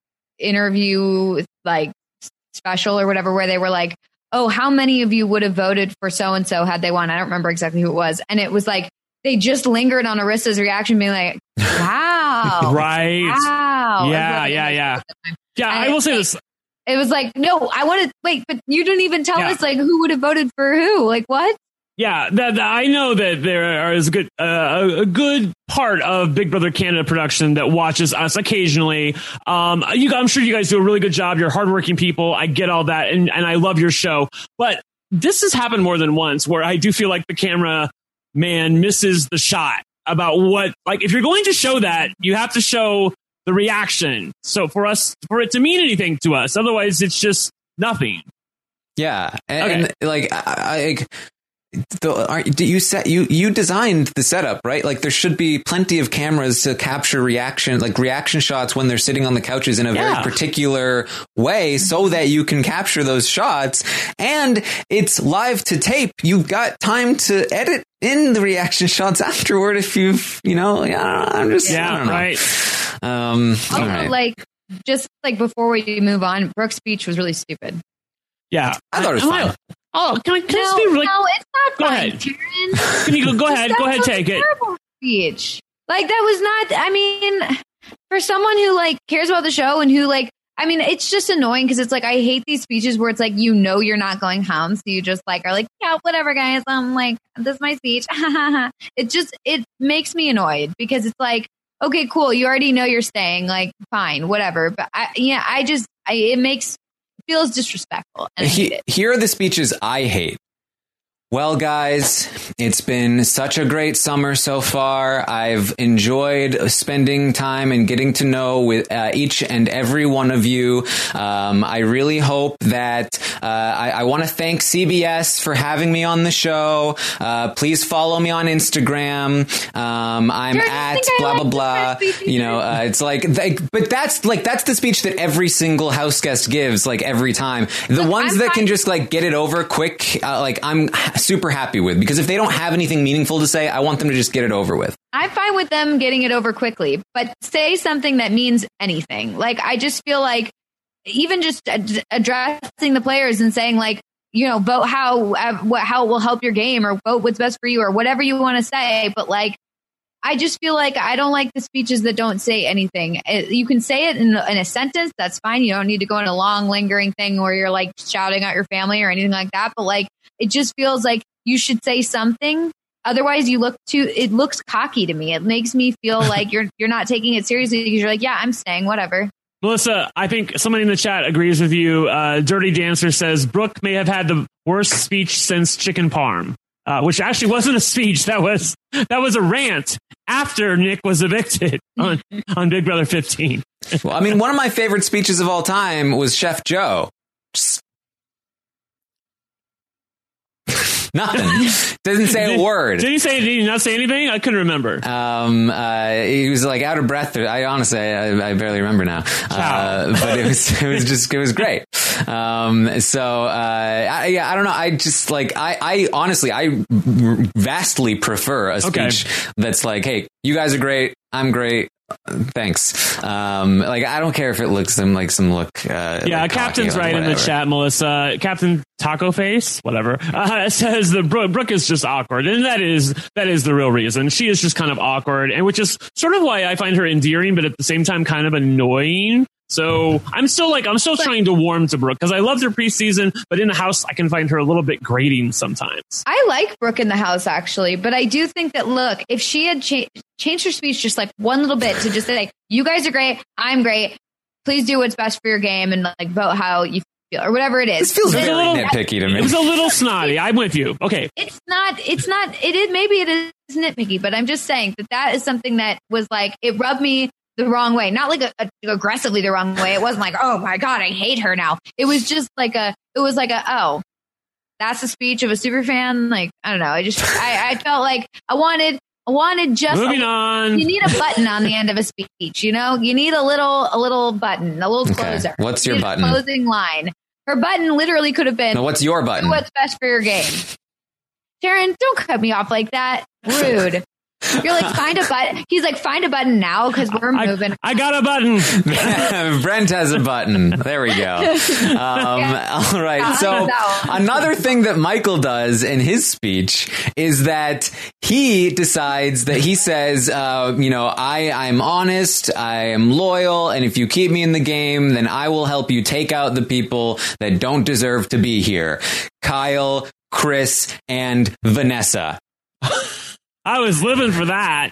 interview, like special or whatever, where they were like, "Oh, how many of you would have voted for so and so had they won?" I don't remember exactly who it was, and it was like they just lingered on Arissa's reaction, being like, "Wow, Right. wow, Yeah, Everybody yeah, was yeah. at the time. Yeah, I And will say like, this. It was like, no, I want to wait, but you didn't even tell Yeah. us like who would have voted for who. Like what? Yeah, that, that- I know that there is a good uh, a, a good part of Big Brother Canada production that watches us occasionally. Um, you, I'm sure you guys do a really good job. You're hardworking people. I get all that, and, and I love your show. But this has happened more than once where I do feel like the camera man misses the shot about what, like, if you're going to show that, you have to show the reaction. So for us, for it to mean anything to us, otherwise it's just nothing. Yeah, and, Okay. and like I, I like, the, are, do you set you you designed the setup, right? Like there should be plenty of cameras to capture reaction, like reaction shots when they're sitting on the couches in a Yeah. very particular way, so that you can capture those shots. And it's live to tape. You've got time to edit in the reaction shots afterward if you've, you know. I don't know, I'm just, I Yeah, don't know. right. Um, all Also, right. like just like before we move on, Brooke's speech was really stupid. Yeah, I thought it was Am fine. Oh, can I, can I No, just be really? no, it's not Go fine, ahead. Taryn. Can you go, go Just ahead? that Go ahead, was a take it. terrible speech. Like that was not. I mean, for someone who like cares about the show and who like, I mean, it's just annoying because it's like I hate these speeches where it's like you know you're not going home, so you just like are like, yeah, whatever, guys. I'm like, this is my speech. It just it makes me annoyed because it's like, okay, cool, you already know you're staying. Like, fine, whatever. But I, yeah, I just I, it makes feels disrespectful. And I hate He, it. here are the speeches I hate. Well, guys, it's been such a great summer so far. I've enjoyed spending time and getting to know with uh, each and every one of you. Um, I really hope that uh, I, I want to thank C B S for having me on the show. Uh, please follow me on Instagram. Um, I'm Jared, you at think I blah like blah this blah. speech either? You know, uh, it's like, like, but that's like that's the speech that every single house guest gives, like every time. The Look, ones I'm that can fine. just like get it over quick, uh, like I'm super happy with, because if they don't have anything meaningful to say, I want them to just get it over with. I'm fine with them getting it over quickly, but say something that means anything. Like, I just feel like even just ad- addressing the players and saying, like, you know, vote how, uh, what, how it will help your game, or vote what's best for you, or whatever you want to say. But like, I just feel like I don't like the speeches that don't say anything. It- you can say it in, in a sentence. That's fine. You don't need to go in a long lingering thing where you're like shouting at your family or anything like that. But like, it just feels like you should say something. Otherwise, you look too. It looks cocky to me. It makes me feel like you're you're not taking it seriously because you're like, yeah, I'm staying, whatever. Melissa, I think somebody in the chat agrees with you. Uh, Dirty Dancer says Brooke may have had the worst speech since Chicken Parm, uh, which actually wasn't a speech. That was that was a rant after Nick was evicted on on Big Brother fifteen. Well, I mean, one of my favorite speeches of all time was Chef Joe. Just nothing. Doesn't say a word. Did he say? Did he not say anything? I couldn't remember. Um, uh, he was like out of breath. I honestly, I, I barely remember now. Uh, but it was, it was just, it was great. Um, so, uh, I, yeah, I don't know. I just like, I, I honestly, I vastly prefer a Okay. speech that's like, hey, you guys are great. I'm great. Thanks. Um, like, I don't care if it looks some like some look. Uh, Yeah, like Captain's cocky or right in the whatever. chat, Melissa. Captain Taco Face, whatever, uh, says the Brooke, Brooke is just awkward, and that is that is the real reason. She is just kind of awkward, and which is sort of why I find her endearing, but at the same time kind of annoying. So I'm still like I'm still trying to warm to Brooke because I loved her preseason, but in the house I can find her a little bit grating sometimes. I like Brooke in the house actually, but I do think that look, if she had cha- changed her speech just like one little bit to just say, like, you guys are great, I'm great, please do what's best for your game and like vote how you feel or whatever it is. This feels It was very a little- nitpicky to me. It was a little snotty. I'm with you. Okay. It's not, it's not, it is, maybe it is nitpicky, but I'm just saying that that is something that was like, it rubbed me the wrong way, not like a, a, aggressively the wrong way. It wasn't like, oh my God, I hate her now. It was just like a, it was like a, oh, that's a speech of a super fan. Like, I don't know. I just, I, I felt like I wanted, wanted just Moving a, on. You need a button on the end of a speech. You know, you need a little a little button, a little Okay. closer. What's You your need a button? closing line. Her button literally could have been. No, what's your button? Do what's best for your game. Sharon, don't cut me off like that. Rude. You're like, find a button. He's like, find a button now because we're I, moving. I got a button. Brent has a button. There we go. Um, Yeah. All right. Yeah, So that one. another thing that Michael does in his speech is that he decides that he says, uh, you know, I, I'm honest, I am loyal, and if you keep me in the game, then I will help you take out the people that don't deserve to be here. Kyle, Chris, and Vanessa. I was living for that.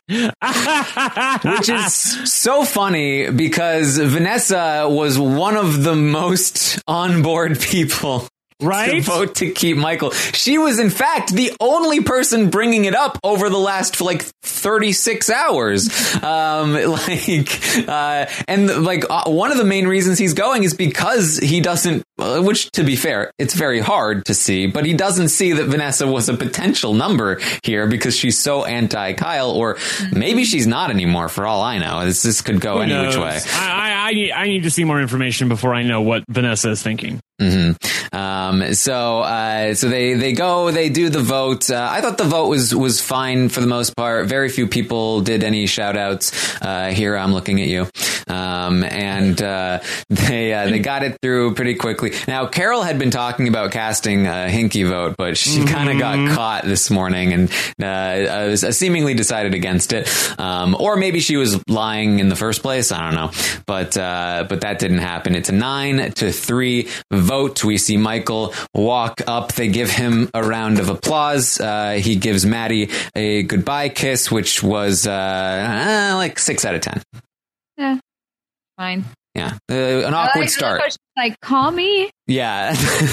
Which is so funny because Vanessa was one of the most on board people right? to vote to keep Michael. She was, in fact, the only person bringing it up over the last like thirty-six hours. Um, like, uh, and like uh, one of the main reasons he's going is because he doesn't, uh, which to be fair, it's very hard to see, but he doesn't see that Vanessa was a potential number here because she's so anti Kyle, or maybe she's not anymore for all I know. This, this could go Who any knows? which way. I, I, I, need, I need to see more information before I know what Vanessa is thinking. Mm-hmm. Um, so, uh, so they, they go, they do the vote. Uh, I thought the vote was, was fine for the most part. Very few people did any shout outs. Uh, here I'm looking at you. Um, and, uh, they, uh, they got it through pretty quickly. Now, Carol had been talking about casting a Hinky vote, but she mm-hmm. kind of got caught this morning and, uh, uh, seemingly decided against it. Um, or maybe she was lying in the first place. I don't know. But, uh, but that didn't happen. It's a nine to three vote. We see Michael walk up. They give him a round of applause. Uh, he gives Maddie a goodbye kiss, which was uh, uh, like six out of ten. Yeah, fine. Yeah, uh, an awkward like, start. Like, like, call me. Yeah,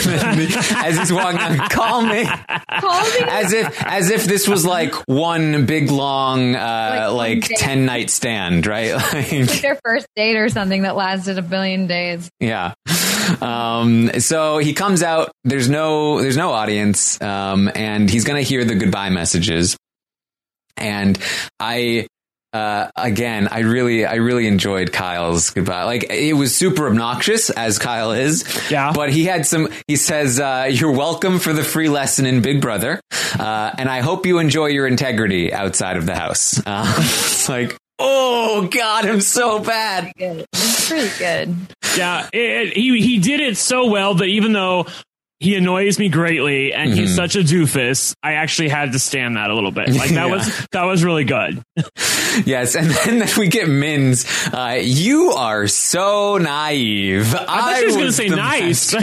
as he's walking on, call me. Call me. As if, as if this was like one big long, uh, like, like ten night stand, right? Like, like their first date or something that lasted a billion days. Yeah. Um, so he comes out, there's no, there's no audience, um, and he's going to hear the goodbye messages. And I, uh, again, I really, I really enjoyed Kyle's goodbye. Like, it was super obnoxious, as Kyle is. Yeah. But he had some, he says, uh, you're welcome for the free lesson in Big Brother. Uh, and I hope you enjoy your integrity outside of the house. Uh, it's like, oh God, I'm so bad. It's pretty good. Yeah, it, it, he he did it so well that even though he annoys me greatly and mm-hmm. he's such a doofus, I actually had to stand that a little bit. Like that yeah. was that was really good. Yes, and then we get Min's. Uh, you are so naive. I thought I she was, was going to say nice.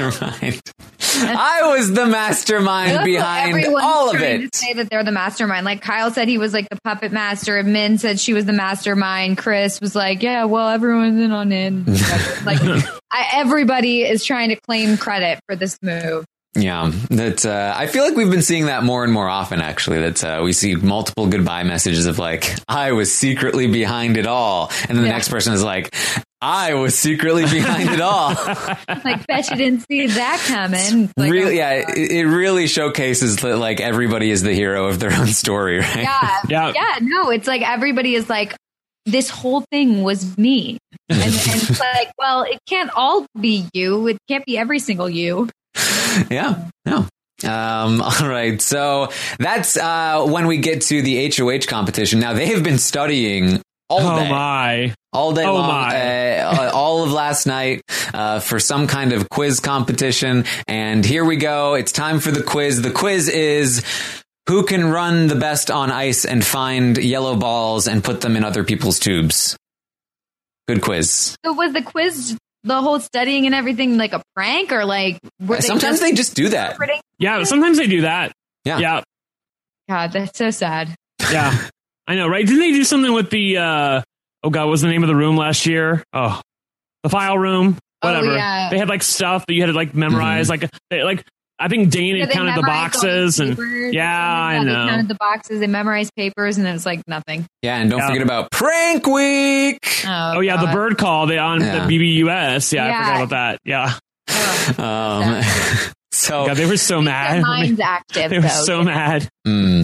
I was the mastermind behind all of it. To say that they're the mastermind. Like Kyle said, he was like the puppet master. Min said she was the mastermind. Chris was like, yeah, well, everyone's in on it. Like I, everybody is trying to claim credit for this move. Yeah, that uh, I feel like we've been seeing that more and more often, actually, that uh, we see multiple goodbye messages of like, I was secretly behind it all. And then the yeah. next person is like, I was secretly behind it all. Like, bet you didn't see that coming. Like, really, oh, yeah, it, it really showcases that like everybody is the hero of their own story, right? Yeah, yeah, yeah. No, it's like everybody is like, this whole thing was me. And, and it's like, well, it can't all be you. It can't be every single you. Yeah, no. Um, all right. So that's uh, when we get to the H O H competition. Now, they have been studying all oh day. my. All day oh long, my. Uh, all of last night uh, for some kind of quiz competition. And here we go. It's time for the quiz. The quiz is, who can run the best on ice and find yellow balls and put them in other people's tubes? Good quiz. So was the quiz, the whole studying and everything, like a prank, or like were they sometimes just they just do that? Yeah, sometimes they do that. Yeah. Yeah. God, that's so sad. Yeah. I know, right? Didn't they do something with the uh oh God, what was the name of the room last year? Oh. The file room. Whatever. Oh, yeah. They had like stuff that you had to like memorize, mm-hmm. like they, like I think Dana yeah, counted the boxes and yeah, yeah, I know. They counted the boxes, they memorized papers, and it was like nothing. Yeah, and don't yeah. forget about Prank Week. Oh, oh yeah, God. the bird call they on yeah. the B B U S. Yeah, yeah, I forgot about that. Yeah. Oh, um, so God, they were so mad. Their minds active. They were though, so yeah. mad. Mm.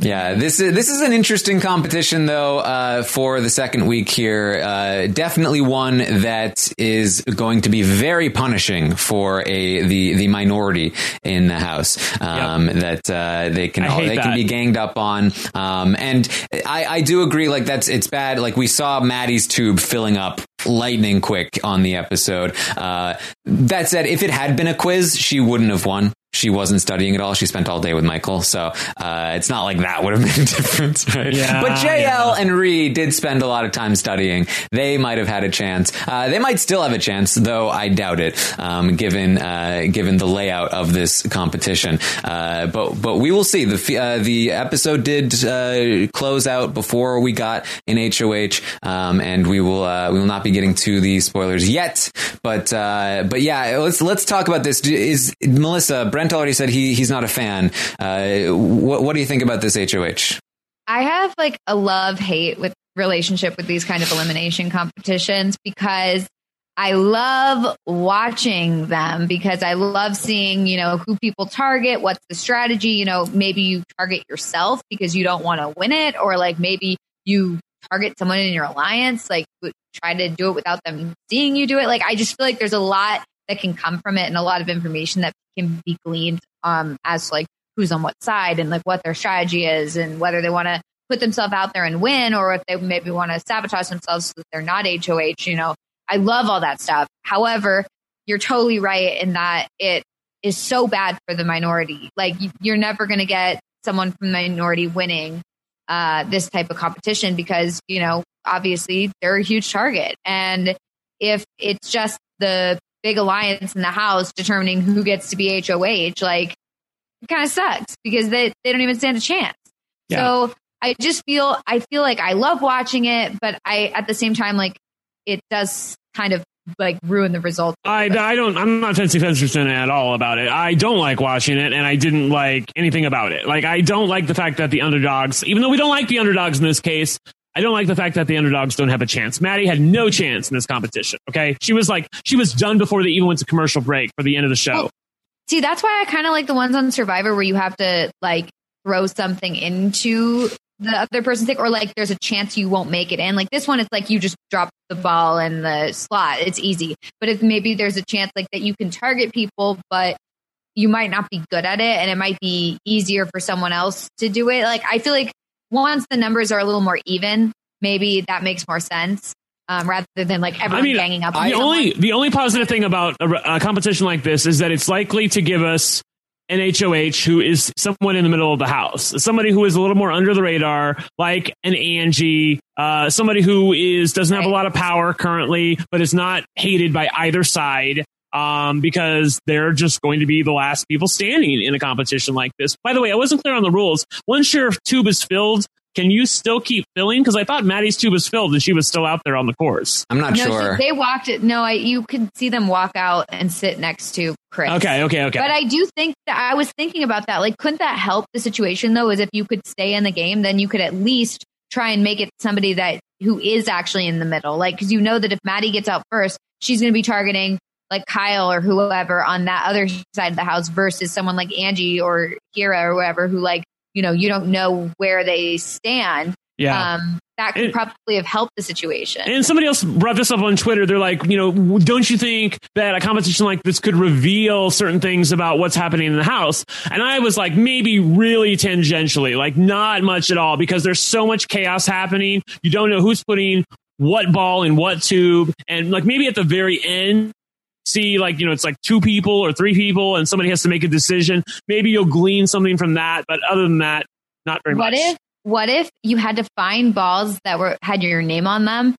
Yeah, this is this is an interesting competition, though, uh, for the second week here. Uh, definitely one that is going to be very punishing for a the the minority in the house. Um, yep. That uh, they can they that. can be ganged up on. Um, and I, I do agree. Like that's it's bad. Like we saw Maddie's tube filling up lightning quick on the episode. Uh, that said, if it had been a quiz, she wouldn't have won. She wasn't studying at all. She spent all day with Michael. So uh, it's not like that would have made a difference. Right? Yeah, but J L yeah. and Ree did spend a lot of time studying. They might have had a chance. Uh, they might still have a chance, though I doubt it, um, given uh, given the layout of this competition. Uh, but but we will see. The uh, the episode did uh, close out before we got an H O H, um, and we will uh, we will not be getting to the spoilers yet. But uh, but yeah, let's let's talk about this. Is Melissa? Brent already said he he's not a fan. Uh, what what do you think about this H O H? I have like a love-hate with relationship with these kind of elimination competitions because I love watching them because I love seeing, you know, who people target, what's the strategy, you know, maybe you target yourself because you don't want to win it, or like maybe you target someone in your alliance, like try to do it without them seeing you do it. Like I just feel like there's a lot that can come from it and a lot of information that can be gleaned um, as like who's on what side and like what their strategy is and whether they want to put themselves out there and win or if they maybe want to sabotage themselves so that they're not H O H. You know, I love all that stuff. However, you're totally right in that it is so bad for the minority. Like you're never going to get someone from the minority winning uh, this type of competition because, you know, obviously they're a huge target. And if it's just the big alliance in the house determining who gets to be H O H, like it kind of sucks because they, they don't even stand a chance. Yeah. So I just feel, I feel like I love watching it, but I, at the same time, like it does kind of like ruin the result. I, I don't, I'm not fencing Fencerson at all about it. I don't like watching it and I didn't like anything about it. Like I don't like the fact that the underdogs, even though we don't like the underdogs in this case, I don't like the fact that the underdogs don't have a chance. Maddie had no chance in this competition. Okay. She was like, she was done before they even went to commercial break for the end of the show. Well, see, that's why I kind of like the ones on Survivor where you have to like throw something into the other person's thing, or like there's a chance you won't make it in. Like this one, it's like you just drop the ball in the slot. It's easy. But if maybe there's a chance like that you can target people, but you might not be good at it and it might be easier for someone else to do it. Like I feel like once the numbers are a little more even, maybe that makes more sense um, rather than like everyone I mean, ganging up. The only the only positive thing about a, a competition like this is that it's likely to give us an H O H who is someone in the middle of the house, somebody who is a little more under the radar, like an Angie, uh, somebody who is doesn't have a lot of power currently, but is not hated by either side. Um, because they're just going to be the last people standing in a competition like this. By the way, I wasn't clear on the rules. Once your tube is filled, can you still keep filling? Because I thought Maddie's tube was filled and she was still out there on the course. I'm not no, sure. They walked it. No, I, you could see them walk out and sit next to Chris. Okay, okay, okay. But I do think that I was thinking about that. Like, couldn't that help the situation though? Is if you could stay in the game, then you could at least try and make it somebody that who is actually in the middle. Like, because you know that if Maddie gets out first, she's going to be targeting like Kyle or whoever on that other side of the house versus someone like Angie or Kira or whoever who like, you know, you don't know where they stand. Yeah. Um, that could and, probably have helped the situation. And somebody else brought this up on Twitter. They're like, you know, don't you think that a competition like this could reveal certain things about what's happening in the house? And I was like, maybe really tangentially, like not much at all, because there's so much chaos happening. You don't know who's putting what ball in what tube. And like maybe at the very end, see like, you know, it's like two people or three people and somebody has to make a decision. Maybe you'll glean something from that. But other than that, not very what much. If, what if you had to find balls that were had your name on them?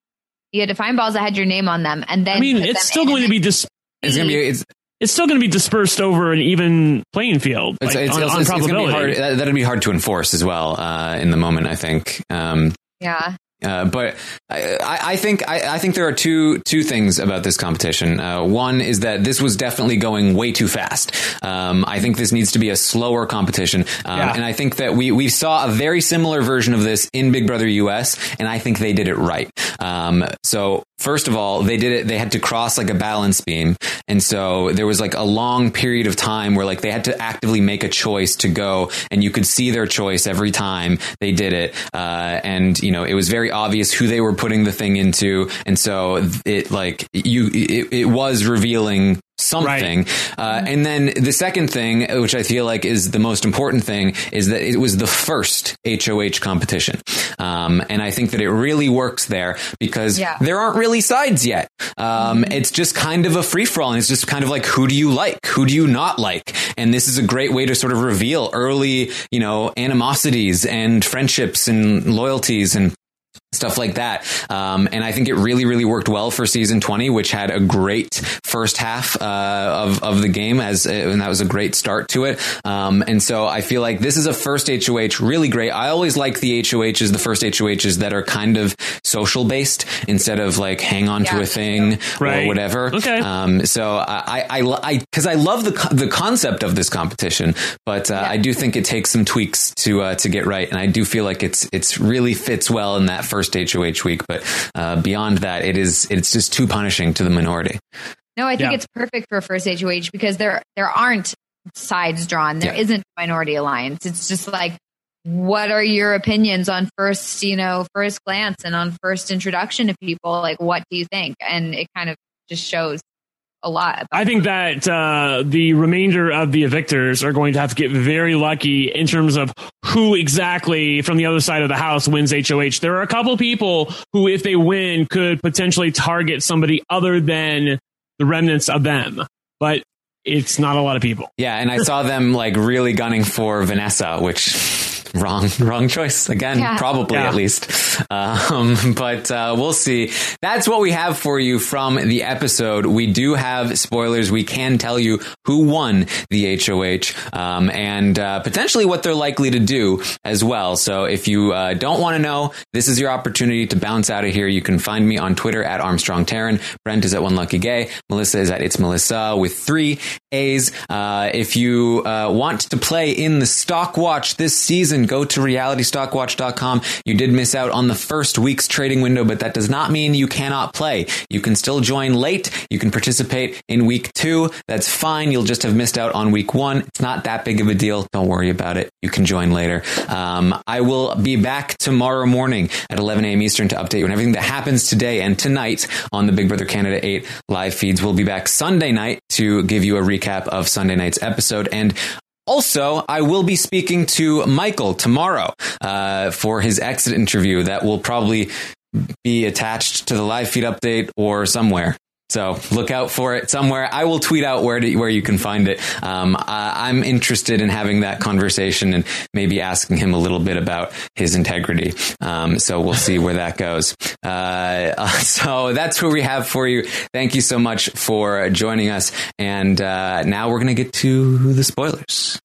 You had to find balls that had your name on them. And then I mean, it's still going to be dis- It's going to be... It's- It's still going to be dispersed over an even playing field. It's, like, it's, on, it's, on it's going to be hard. That, that'd be hard to enforce as well uh, in the moment, I think. Um, yeah. Uh, but I, I think I, I think there are two two things about this competition. Uh, one is that this was definitely going way too fast. Um, I think this needs to be a slower competition, um, yeah. and I think that we we saw a very similar version of this in Big Brother U S, and I think they did it right. Um, so first of all, they did it. They had to cross like a balance beam. And so there was like a long period of time where like they had to actively make a choice to go, and you could see their choice every time they did it. Uh, and, you know, it was very obvious who they were putting the thing into. And so it like you, it, it was revealing something. Right. Uh, and then the second thing, which I feel like is the most important thing, is that it was the first H O H competition. Um, and I think that it really works there because yeah. there aren't really sides yet. Um, mm-hmm. It's just kind of a free for all. And it's just kind of like, who do you like? Who do you not like? And this is a great way to sort of reveal early, you know, animosities and friendships and loyalties and stuff like that. Um, and I think it really, really worked well for season twenty, which had a great first half uh, of, of the game, as and that was a great start to it. Um, and so I feel like this is a first H O H, really great. I always like the H O Hs, the first H O Hs that are kind of social based instead of like hang on yeah, to a thing right. or whatever. Okay. Um, so I, I, I, because I, I love the the concept of this competition, but uh, yeah. I do think it takes some tweaks to uh, to get right. And I do feel like it's it's really fits well in that first H O H week, but uh, beyond that, it is it's just too punishing to the minority. No, I think yeah. it's perfect for first H O H because there there aren't sides drawn. There yeah. isn't a minority alliance. It's just like, what are your opinions on first, you know, first glance and on first introduction to people? Like, what do you think? And it kind of just shows a lot. About I think that uh, the remainder of the evictors are going to have to get very lucky in terms of who exactly from the other side of the house wins H O H. There are a couple people who, if they win, could potentially target somebody other than the remnants of them. But it's not a lot of people. Yeah, and I saw them like really gunning for Vanessa, which... Wrong, wrong choice again, yeah. probably yeah. at least. Um, but uh, we'll see. That's what we have for you from the episode. We do have spoilers. We can tell you who won the H O H um, and uh, potentially what they're likely to do as well. So if you uh, don't want to know, this is your opportunity to bounce out of here. You can find me on Twitter at Armstrong Taryn. Brent is at One Lucky Gay. Melissa is at It's Melissa with three A's. Uh, if you uh, want to play in the Stock Watch this season, go to reality stock watch dot com. You did miss out on the first week's trading window, but that does not mean you cannot play. You can still join late. You can participate in week two. That's fine. You'll just have missed out on week one. It's not that big of a deal. Don't worry about it. You can join later. Um, I will be back tomorrow morning at eleven a.m. Eastern to update you on everything that happens today and tonight on the Big Brother Canada eight live feeds. We'll be back Sunday night to give you a recap of Sunday night's episode. And also, I will be speaking to Michael tomorrow uh, for his exit interview that will probably be attached to the live feed update or somewhere. So look out for it somewhere. I will tweet out where to, where you can find it. Um, I, I'm interested in having that conversation and maybe asking him a little bit about his integrity. Um, so we'll see where that goes. Uh, so that's what we have for you. Thank you so much for joining us. And uh, now we're going to get to the spoilers.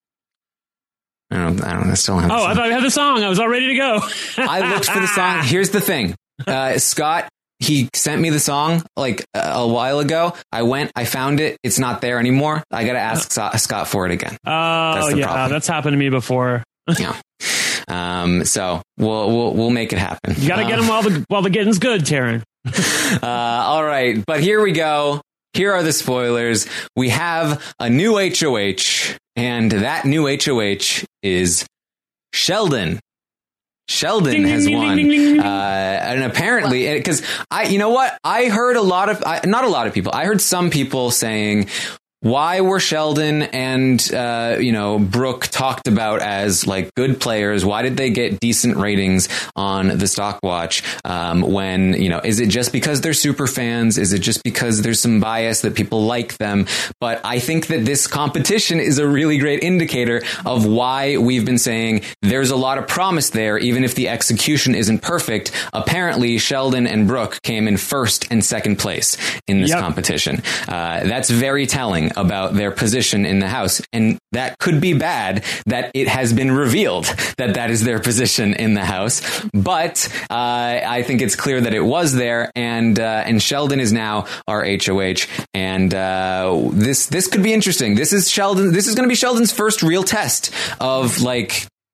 I don't, I don't I still don't have Oh, I thought I had the song. I was all ready to go. I looked for the song. Here's the thing. Uh, Scott, he sent me the song like a while ago. I went, I found it. It's not there anymore. I got to ask Scott for it again. Oh, that's yeah. Problem. That's happened to me before. Yeah. Um, so we'll, we'll, we'll make it happen. You got to uh, get them while the, while the getting's good, Taryn. uh, all right. But here we go. Here are the spoilers. We have a new H O H, and that new H O H is Sheldon. Sheldon ding, has ding, won, ding, ding, ding, ding. Uh, and apparently, because I, you know what, I heard a lot of, I, not a lot of people. I heard some people saying, why were Sheldon and, uh, you know, Brooke talked about as like good players? Why did they get decent ratings on the Stock Watch? Um, when, you know, is it just because they're super fans? Is it just because there's some bias that people like them? But I think that this competition is a really great indicator of why we've been saying there's a lot of promise there, even if the execution isn't perfect. Apparently, Sheldon and Brooke came in first and second place in this yep. competition. Uh, that's very telling about their position in the house. And that could be bad that it has been revealed that that is their position in the house. But uh, I think it's clear that it was there. And uh, and Sheldon is now our H O H. And uh, this this could be interesting. This is Sheldon. This is going to be Sheldon's first real test of like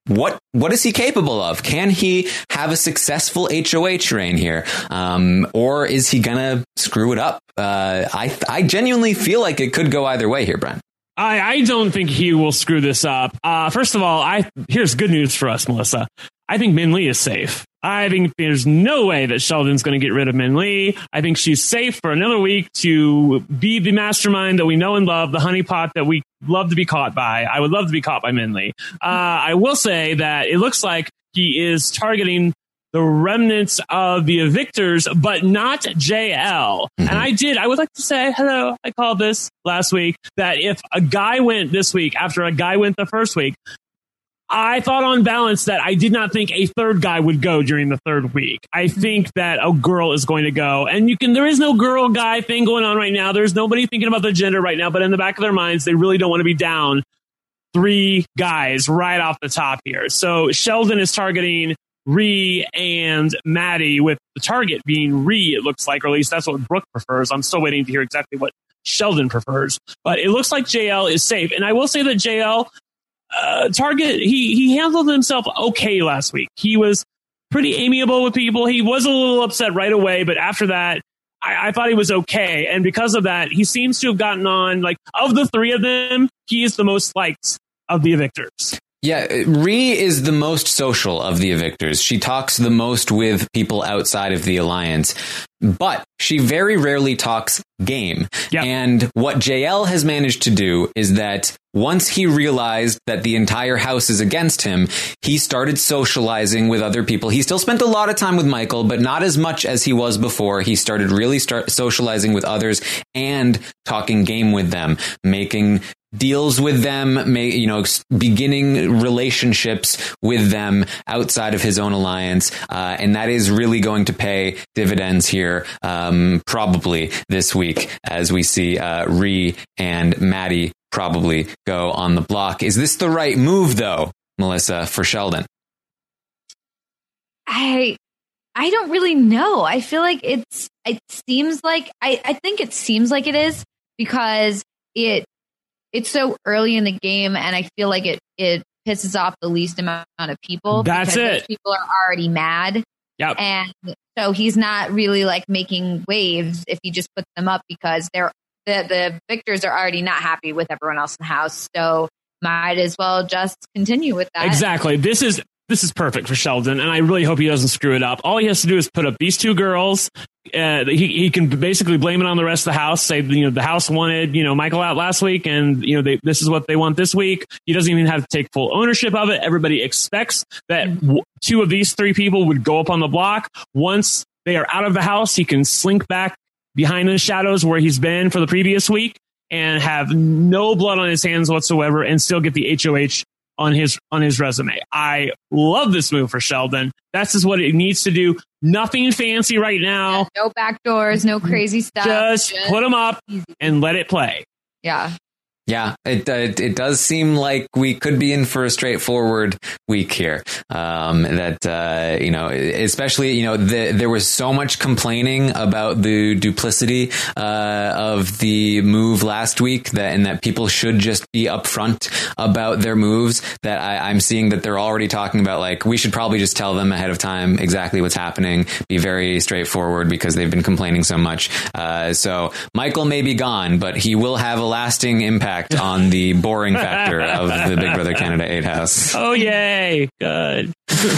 what what is he capable of? Can he have a successful H O H reign here? Um, or is he going to screw it up? Uh, I I genuinely feel like it could go either way here, Brent. I, I don't think he will screw this up. Uh, first of all, I here's good news for us, Melissa. I think Min Lee is safe. I think there's no way that Sheldon's going to get rid of Min Lee. I think she's safe for another week to be the mastermind that we know and love, the honeypot that we love to be caught by. I would love to be caught by Min Lee. Uh, I will say that it looks like he is targeting the remnants of the evictors, but not J L. Mm-hmm. And I did, I would like to say, hello, I called this last week, that if a guy went this week after a guy went the first week, I thought on balance that I did not think a third guy would go during the third week. I think that a girl is going to go. And you can, there is no girl guy thing going on right now. There's nobody thinking about the gender right now, but in the back of their minds, they really don't want to be down three guys right off the top here. So Sheldon is targeting Ree and Maddie, with the target being Ree, it looks like, or at least that's what Brooke prefers. I'm still waiting to hear exactly what Sheldon prefers. But it looks like J L is safe. And I will say that J L, uh, target, he, he handled himself okay last week. He was pretty amiable with people. He was a little upset right away, but after that, I, I thought he was okay. And because of that, he seems to have gotten on, like, of the three of them, he is the most liked of the evictors. Yeah, Ree is the most social of the evictors. She talks the most with people outside of the alliance, but she very rarely talks game. Yep. And what J L has managed to do is that once he realized that the entire house is against him, he started socializing with other people. He still spent a lot of time with Michael, but not as much as he was before. He started really start socializing with others and talking game with them, making deals with them, may, you know, beginning relationships with them outside of his own alliance. Uh, and that is really going to pay dividends here, um, probably this week, as we see uh, Ree and Maddie probably go on the block. Is this the right move, though, Melissa, for Sheldon? I I don't really know. I feel like it's, it seems like, I, I think it seems like it is, because it, it's so early in the game, and I feel like it, it pisses off the least amount of people. That's because it. Those people are already mad. Yep. And so he's not really like making waves if he just puts them up, because they're, the, the victors are already not happy with everyone else in the house. So might as well just continue with that. Exactly. This is, this is perfect for Sheldon, and I really hope he doesn't screw it up. All he has to do is put up these two girls. Uh, he, he can basically blame it on the rest of the house. Say, you know, the house wanted, you know, Michael out last week, and, you know, they, this is what they want this week. He doesn't even have to take full ownership of it. Everybody expects that w- two of these three people would go up on the block. Once they are out of the house, he can slink back behind the shadows where he's been for the previous week and have no blood on his hands whatsoever, and still get the H O H on his on his resume. I love this move for Sheldon. That's just what it needs to do. Nothing fancy right now. Yeah, no backdoors, no crazy stuff. Just, just put them up easy. And let it play. Yeah. Yeah, it, it it does seem like we could be in for a straightforward week here. Um, that uh, you know, especially you know, the, there was so much complaining about the duplicity uh, of the move last week, that and that people should just be upfront about their moves. That I, I'm seeing that they're already talking about, like, we should probably just tell them ahead of time exactly what's happening. Be very straightforward, because they've been complaining so much. Uh, so Michael may be gone, but he will have a lasting impact on the boring factor of the Big Brother Canada eight house. Oh, yay. Good.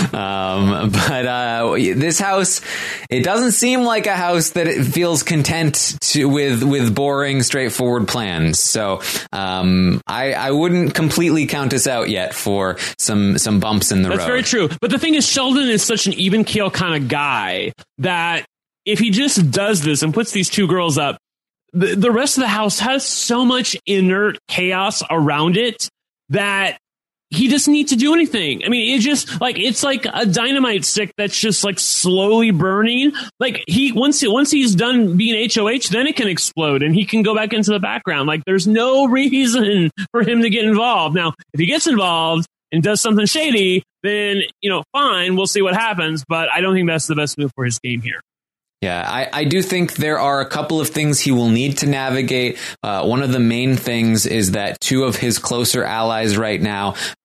um, but uh, this house, it doesn't seem like a house that it feels content to, with with boring, straightforward plans. So um, I, I wouldn't completely count us out yet for some, some bumps in the That's road. That's very true. But the thing is, Sheldon is such an even keel kind of guy that if he just does this and puts these two girls up, The, the rest of the house has so much inert chaos around it that he doesn't need to do anything. I mean, it's just like, it's like a dynamite stick that's just like slowly burning. Like he, once, once he's done being H O H, then it can explode and he can go back into the background. Like there's no reason for him to get involved. Now, if he gets involved and does something shady, then, you know, fine, we'll see what happens. But I don't think that's the best move for his game here. Yeah, I, I do think there are a couple of things he will need to navigate. Uh, one of the main things is that two of his closer allies right now,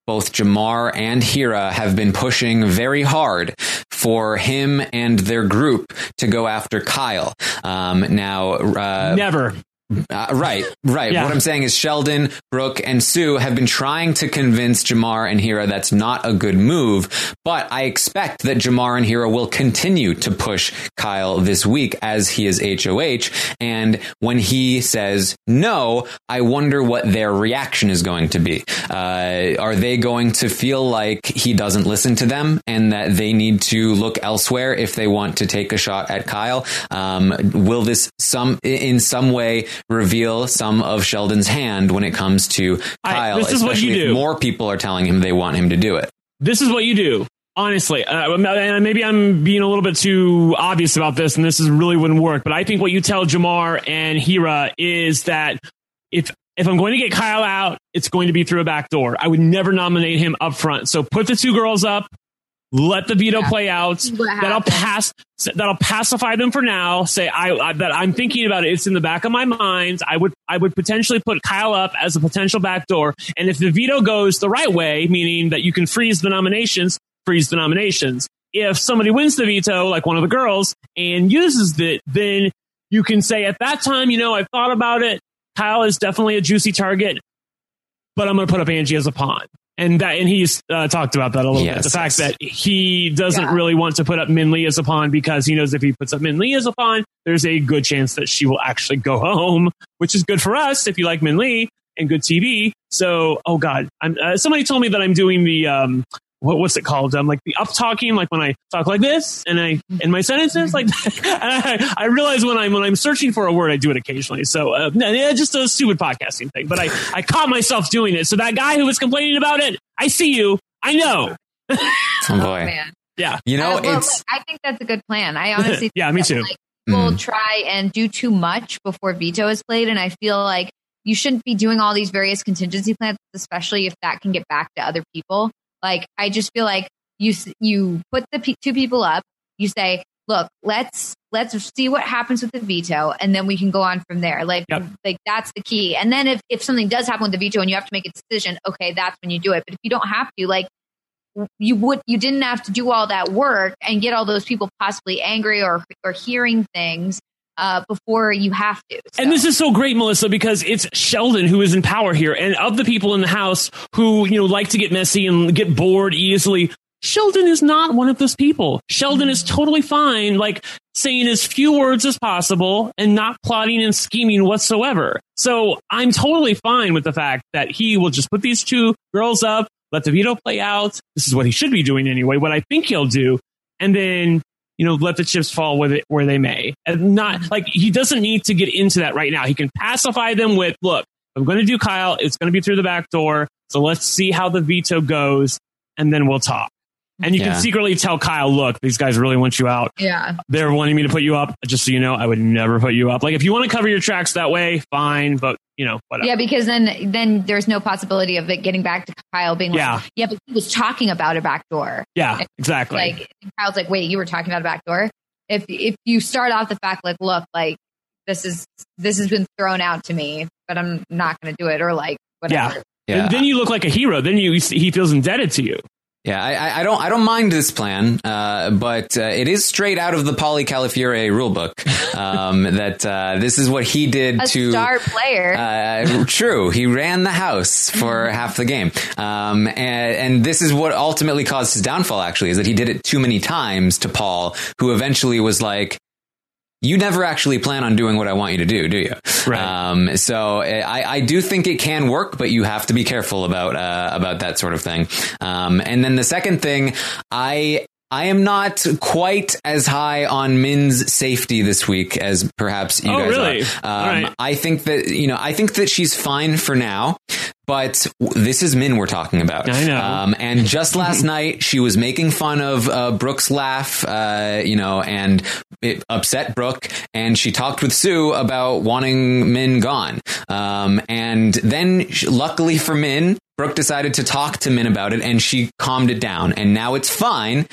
both Jamar and Hira have been pushing very hard for him and their group to go after Kyle. Um, now, uh, never. Uh, right, right. Yeah. What I'm saying is Sheldon, Brooke, and Sue have been trying to convince Jamar and Hira that's not a good move, but I expect that Jamar and Hira will continue to push Kyle this week as he is H O H, and when he says no, I wonder what their reaction is going to be. Uh, are they going to feel like he doesn't listen to them and that they need to look elsewhere if they want to take a shot at Kyle? Um, will this some in some way reveal some of Sheldon's hand when it comes to Kyle, I, this is especially what you if do. more people are telling him they want him to do it. This is what you do. Honestly, uh, and maybe I'm being a little bit too obvious about this, and this is really wouldn't work. But I think what you tell Jamar and Hira is that if if I'm going to get Kyle out, it's going to be through a back door. I would never nominate him up front. So put the two girls up. Let the veto yeah. play out. That'll pass. That'll pacify them for now. Say I, I that I'm thinking about it. It's in the back of my mind. I would I would potentially put Kyle up as a potential backdoor. And if the veto goes the right way, meaning that you can freeze the nominations, freeze the nominations. If somebody wins the veto, like one of the girls, and uses it, then you can say at that time, you know, I've thought about it. Kyle is definitely a juicy target, but I'm going to put up Angie as a pawn. And that, and he's uh, talked about that a little yes, bit. The fact yes. that he doesn't yeah. really want to put up Min Lee as a pawn because he knows if he puts up Min Lee as a pawn, there's a good chance that she will actually go home, which is good for us if you like Min Lee and good T V. So, oh God, I'm, uh, somebody told me that I'm doing the um, what, what's it called? I'm um, like the up talking, like when I talk like this, and I in my sentences like that. And I, I realize when I'm when I'm searching for a word, I do it occasionally. So, uh, yeah, just a stupid podcasting thing. But I I caught myself doing it. So that guy who was complaining about it, I see you. I know. Oh boy. Oh, man. Yeah. You know, uh, well, it's. I think that's a good plan. I honestly yeah, think me that, too. Like, people Mm. try and do too much before veto is played, and I feel like you shouldn't be doing all these various contingency plans, especially if that can get back to other people. Like, I just feel like you you put the p- two people up. You say, "Look, let's let's see what happens with the veto, and then we can go on from there." Like, Yep. like that's the key. And then if if something does happen with the veto and you have to make a decision, okay, that's when you do it. But if you don't have to, like, you would you didn't have to do all that work and get all those people possibly angry or or hearing things uh, before you have to. So. And this is so great, Melissa, because it's Sheldon who is in power here, and of the people in the house who, you know, like to get messy and get bored easily, Sheldon is not one of those people. Sheldon is totally fine, like saying as few words as possible and not plotting and scheming whatsoever. So I'm totally fine with the fact that he will just put these two girls up, let the veto play out. This is what he should be doing anyway, what I think he'll do. And then, you know, let the chips fall with it where they may. And not like he doesn't need to get into that right now. He can pacify them with, look, I'm going to do Kyle. It's going to be through the back door. So let's see how the veto goes and then we'll talk. And you Yeah. can secretly tell Kyle, look, these guys really want you out. Yeah. They're wanting me to put you up. Just so you know, I would never put you up. Like, if you want to cover your tracks that way, fine. But, you know, whatever. Yeah, because then then there's no possibility of it getting back to Kyle being like, Yeah. yeah, but he was talking about a back door. Yeah, And exactly. Like, Kyle's like, wait, you were talking about a back door? If if you start off the fact like, look, like this is this has been thrown out to me, but I'm not going to do it, or like whatever. Yeah. Yeah. And then you look like a hero. Then you he feels indebted to you. Yeah, I, I don't, I don't mind this plan, uh, but uh, it is straight out of the Pauly Calafiore rulebook. Um, that uh, this is what he did A to star player. Uh, true, he ran the house for half the game, um, and, and this is what ultimately caused his downfall. Actually, is that he did it too many times to Paul, who eventually was like, you never actually plan on doing what I want you to do, do you? Right. Um, so I, I do think it can work, but you have to be careful about uh, about that sort of thing. Um, and then the second thing, I I am not quite as high on Min's safety this week as perhaps you Oh, guys really? are. All Um, right. I think that you know I think that she's fine for now. But this is Min we're talking about. I know. Um, and just last night, she was making fun of uh, Brooke's laugh, uh, you know, and it upset Brooke. And she talked with Sue about wanting Min gone. Um, and then, luckily for Min, Brooke decided to talk to Min about it, and she calmed it down. And now it's fine.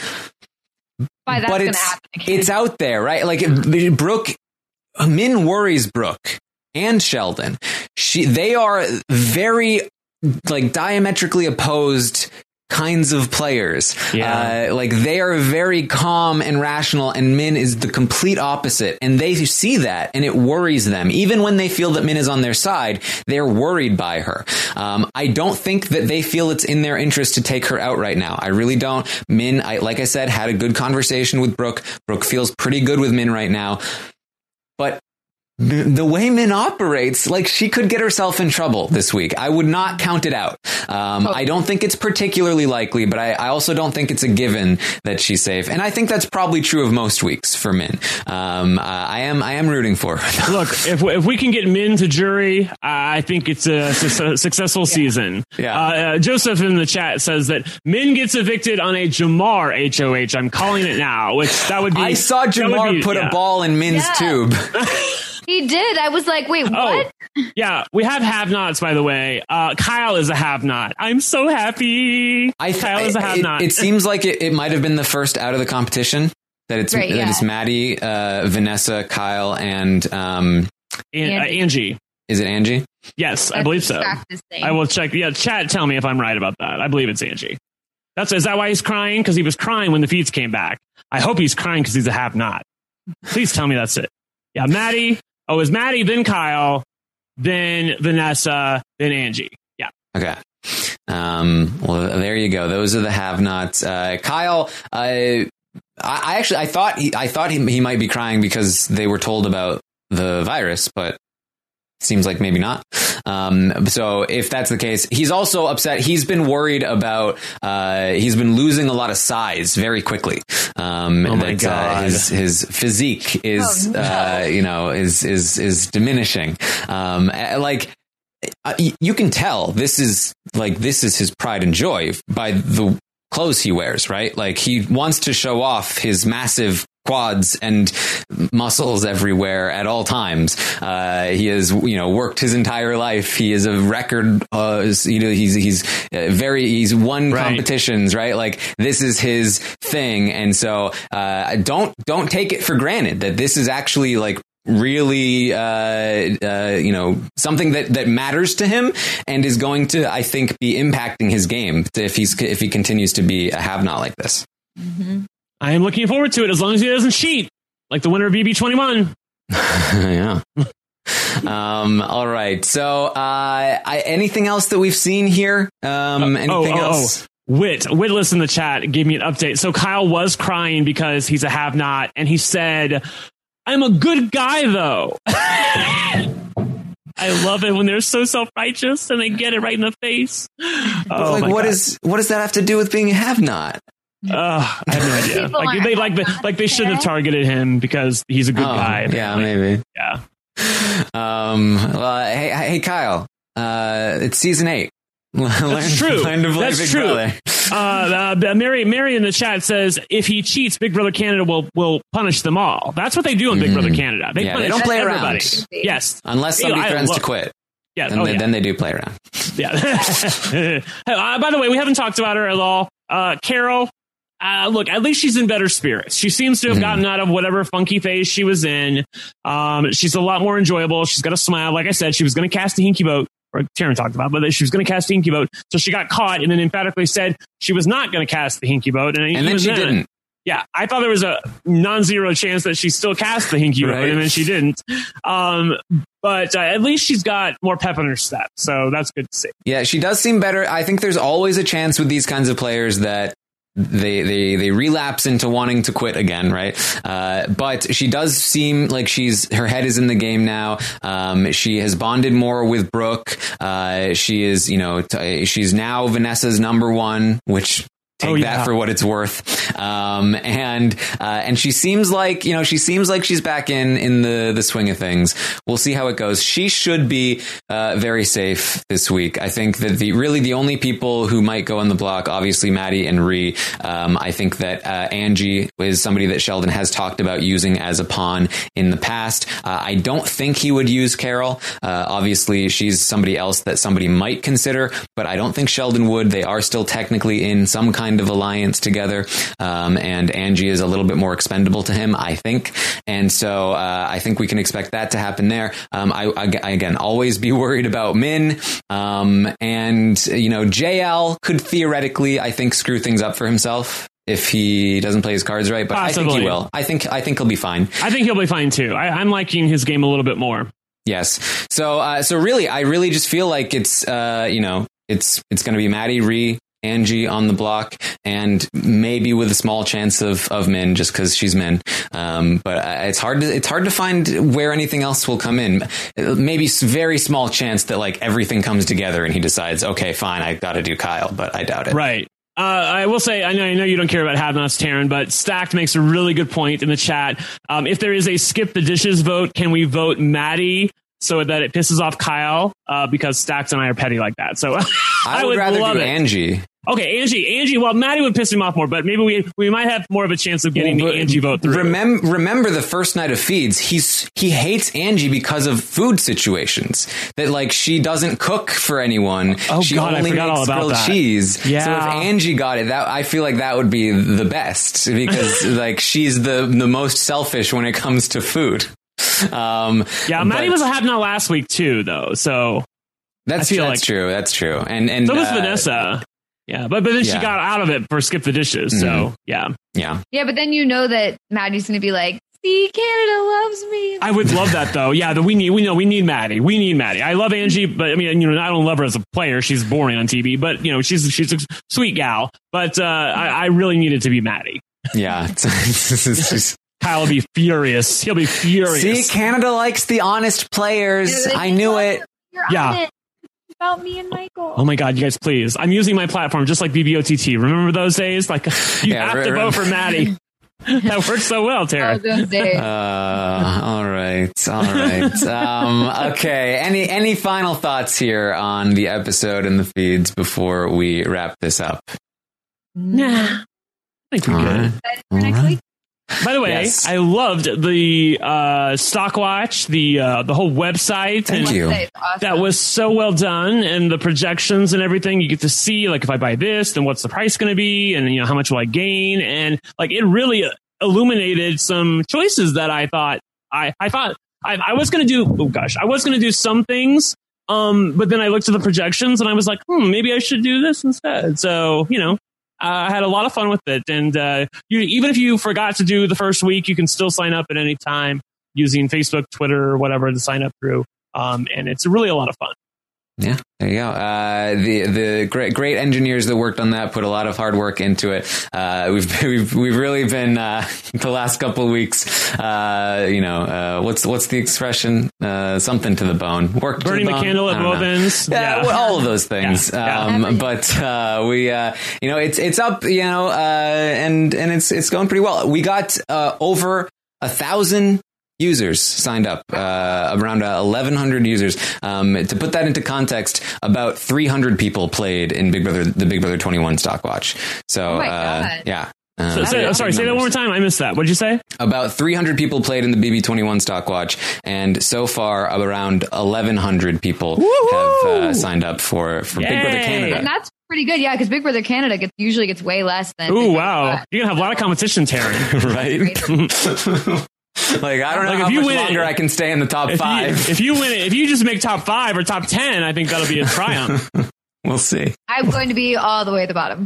Why that's but going to it's happen again. it's out there, right? Like Brooke, Min worries Brooke and Sheldon. She, they are very like diametrically opposed kinds of players. Yeah. Uh, like they are very calm and rational, and Min is the complete opposite. And they see that, and it worries them. Even when they feel that Min is on their side, they're worried by her. Um, I don't think that they feel it's in their interest to take her out right now. I really don't. Min, I, like I said, had a good conversation with Brooke. Brooke feels pretty good with Min right now. But the way Min operates, like she could get herself in trouble this week. I would not count it out. Um, oh. I don't think it's particularly likely, but I, I also don't think it's a given that she's safe. And I think that's probably true of most weeks for Min. Um, uh, I am I am rooting for her. Look, if if we can get Min to jury, uh, I think it's a su- successful yeah. season. Yeah. Uh, uh, Joseph in the chat says that Min gets evicted on a Jamar H O H. I'm calling it now. Which that would be. I saw Jamar be, put yeah. a ball in Min's yeah. tube. He did. I was like, wait, what? Oh, yeah, we have have-nots, by the way. Uh, Kyle is a have-not. I'm so happy. I th- Kyle is a have-not. It, it seems like it, it might have been the first out of the competition. That it's right, that yeah. it's Maddie, uh, Vanessa, Kyle, and um, An- uh, Angie. Is it Angie? Yes, That's I believe so. I will check. Yeah, chat. Tell me if I'm right about that. I believe it's Angie. That's is that why he's crying? Because he was crying when the feeds came back. I hope he's crying because he's a have-not. Please tell me that's it. Yeah, Maddie. Oh, it was Maddie, then Kyle, then Vanessa, then Angie. Yeah. Okay. Um, well, there you go. Those are the have-nots. Uh, Kyle, uh, I, I actually, I thought he, I thought he, he might be crying because they were told about the virus, but seems like maybe not. Um, so if that's the case, he's also upset. He's been worried about, uh, he's been losing a lot of size very quickly. Um, oh my that, God. Uh, his, his physique is, oh, no. uh, you know, is, is, is diminishing. Um, like, uh, you can tell this is like, this is his pride and joy by the clothes he wears, right? Like he wants to show off his massive quads and muscles everywhere at all times. Uh, he has, you know, worked his entire life. He is a record, uh, you know, he's, he's very, he's won right. competitions, right? Like this is his thing. And so, uh, don't, don't take it for granted that this is actually like really, uh, uh, you know, something that, that matters to him and is going to, I think, be impacting his game if he's, if he continues to be a have-not like this. Mm-hmm. I am looking forward to it as long as he doesn't cheat like the winner of B B twenty-one. Yeah. um, all right. So, uh, I, anything else that we've seen here? Um, anything oh, oh, else? Oh. Wit, Witless in the chat gave me an update. So Kyle was crying because he's a have-not, and he said, "I'm a good guy, though." I love it when they're so self-righteous and they get it right in the face. Oh, like, what God. is what does that have to do with being a have-not? Uh, I have no idea. Like they like the, like they should have targeted him because he's a good oh, guy. Yeah, like, maybe. Yeah. Um. Well, hey, hey, Kyle. Uh, it's season eight. That's true. That's Big true. Uh, uh, Mary, Mary in the chat says if he cheats, Big Brother Canada will will punish them all. That's what they do in Big mm-hmm. Brother Canada. They, yeah, they don't play everybody. around. Yes, unless somebody I, threatens I, to quit. Yeah, then, oh, they, yeah. then they do play around. Yeah. uh, by the way, we haven't talked about her at all. Uh, Carol. Uh, look, at least she's in better spirits. She seems to have gotten out of whatever funky phase she was in. Um, she's a lot more enjoyable. She's got a smile. Like I said, she was going to cast a Hinky vote, or Taryn talked about, but she was going to cast the Hinky vote. So she got caught and then emphatically said she was not going to cast the Hinky vote. And, and then she then, didn't. Yeah, I thought there was a non-zero chance that she still cast the Hinky right. vote, and then she didn't. Um, but uh, at least she's got more pep in her step. So that's good to see. Yeah, she does seem better. I think there's always a chance with these kinds of players that they they they relapse into wanting to quit again, right? Uh, but she does seem like she's her head is in the game now. Um, she has bonded more with Brooke. Uh, she is, you know, t- she's now Vanessa's number one, which. Take oh, yeah. that for what it's worth. Um, and, uh, and she seems like, you know, she seems like she's back in, in the, the swing of things. We'll see how it goes. She should be, uh, very safe this week. I think that the, really the only people who might go on the block, obviously Maddie and Ree. Um, I think that, uh, Angie is somebody that Sheldon has talked about using as a pawn in the past. Uh, I don't think he would use Carol. Uh, obviously she's somebody else that somebody might consider, but I don't think Sheldon would. They are still technically in some kind kind of alliance together. Um, and Angie is a little bit more expendable to him, I think. And so uh, I think we can expect that to happen there. Um, I, I, again, always be worried about Min. Um, and, you know, J L could theoretically, I think, screw things up for himself if he doesn't play his cards right. But Possibly. I think he will. I think I think he'll be fine. I think he'll be fine, too. I, I'm liking his game a little bit more. Yes. So uh, so really, I really just feel like it's, uh, you know, it's it's going to be Maddie, Rhee, Angie on the block, and maybe with a small chance of, of Min, just because she's Min. Um, but it's hard to it's hard to find where anything else will come in. Maybe very small chance that like everything comes together and he decides, okay, fine, I got to do Kyle, but I doubt it. Right. Uh, I will say, I know, I know you don't care about Have Nots, Taryn, but Stacked makes a really good point in the chat. Um, if there is a skip the dishes vote, can we vote Maddie so that it pisses off Kyle? Uh, because Stacked and I are petty like that. So I, I would, would rather love do it. Angie. Okay, Angie, Angie. Well, Maddie would piss him off more, but maybe we we might have more of a chance of getting well, the Angie vote through. Remember, remember the first night of feeds, he's he hates Angie because of food situations. That like she doesn't cook for anyone. Oh she God, only I forgot makes all about grilled that. cheese. Yeah. So if Angie got it, that I feel like that would be the best because like she's the the most selfish when it comes to food. Um, yeah, Maddie was a have not last week too, though. So that's, that's like, true. That's true. And and so was uh, Vanessa. Yeah, but but then yeah. she got out of it for skip the dishes. So mm-hmm. yeah, yeah, yeah. But then you know that Maddie's going to be like, "See, Canada loves me." I would love that though. Yeah, the, we need we know we need Maddie. We need Maddie. I love Angie, but I mean, you know, I don't love her as a player. She's boring on T V, but you know, she's she's a sweet gal. But uh, I, I really need it to be Maddie. Yeah. Kyle will be furious. He'll be furious. See, Canada likes the honest players. I knew it. You're yeah. on it. About me and Michael. Oh my God, you guys, please. I'm using my platform just like B B O T T. Remember those days? Like, you yeah, have right, to right. vote for Maddie. That worked so well, Tara. Uh, all right. All right. Um, okay. Any any final thoughts here on the episode and the feeds before we wrap this up? Nah. I think we're all good. Right. For next right. week? By the way, yes. I loved the uh, Stockwatch, the uh, the whole website. Thank and you. Awesome. That was so well done, and the projections and everything. You get to see, like, if I buy this, then what's the price going to be, and you know how much will I gain, and like it really illuminated some choices that I thought I I thought I, I was going to do. Oh gosh, I was going to do some things, um, but then I looked at the projections and I was like, hmm, maybe I should do this instead. So you know. Uh, I had a lot of fun with it. And uh, you, even if you forgot to do the first week, you can still sign up at any time using Facebook, Twitter, or whatever to sign up through. Um, and it's really a lot of fun. Yeah, there you go. Uh, the the great great engineers that worked on that put a lot of hard work into it. Uh, we've we've we've really been uh, the last couple of weeks. Uh, you know, uh, what's what's the expression? Uh, something to the bone. Work burning to the, the bone? candle at both ends. Yeah, Yeah, well, all of those things. Yeah. Um, Yeah. but uh, we, uh, you know, it's it's up. You know, uh, and and it's it's going pretty well. We got uh, over a thousand users signed up, uh, around uh, eleven hundred users. Um, to put that into context, about three hundred people played in Big Brother, the Big Brother twenty-one Stockwatch. So, Oh my uh, God. yeah. Uh, So, say, sorry, say that one more time. I missed that. What'd you say? About three hundred people played in the B B twenty-one Stockwatch, and so far around eleven hundred people Woo-hoo! have uh, signed up for, for Big Brother Yay! Canada. And that's pretty good, yeah, because Big Brother Canada gets usually gets way less than. Ooh, Big Brother wow. U S. You're going to have a lot of competition, Taryn. Right? Like, I don't know Like, how if you much win it- longer I can stay in the top If five. you, if you win it, if you just make top five or top ten, I think that'll be a triumph. We'll see. I'm going to be all the way at the bottom.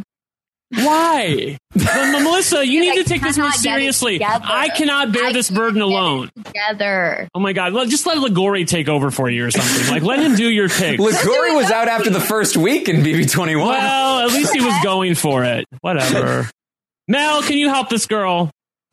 Why? Well, Melissa, you Because need I to take this more cannot get it seriously. together. I cannot bear I this can't burden get it alone. Together. Oh my God. Let- Just let Ligori take over for you or something. Like, let him do your picks. Ligori was out after the first week in B B twenty-one. Well, at least he was going for it. Whatever. Mel, can you help this girl?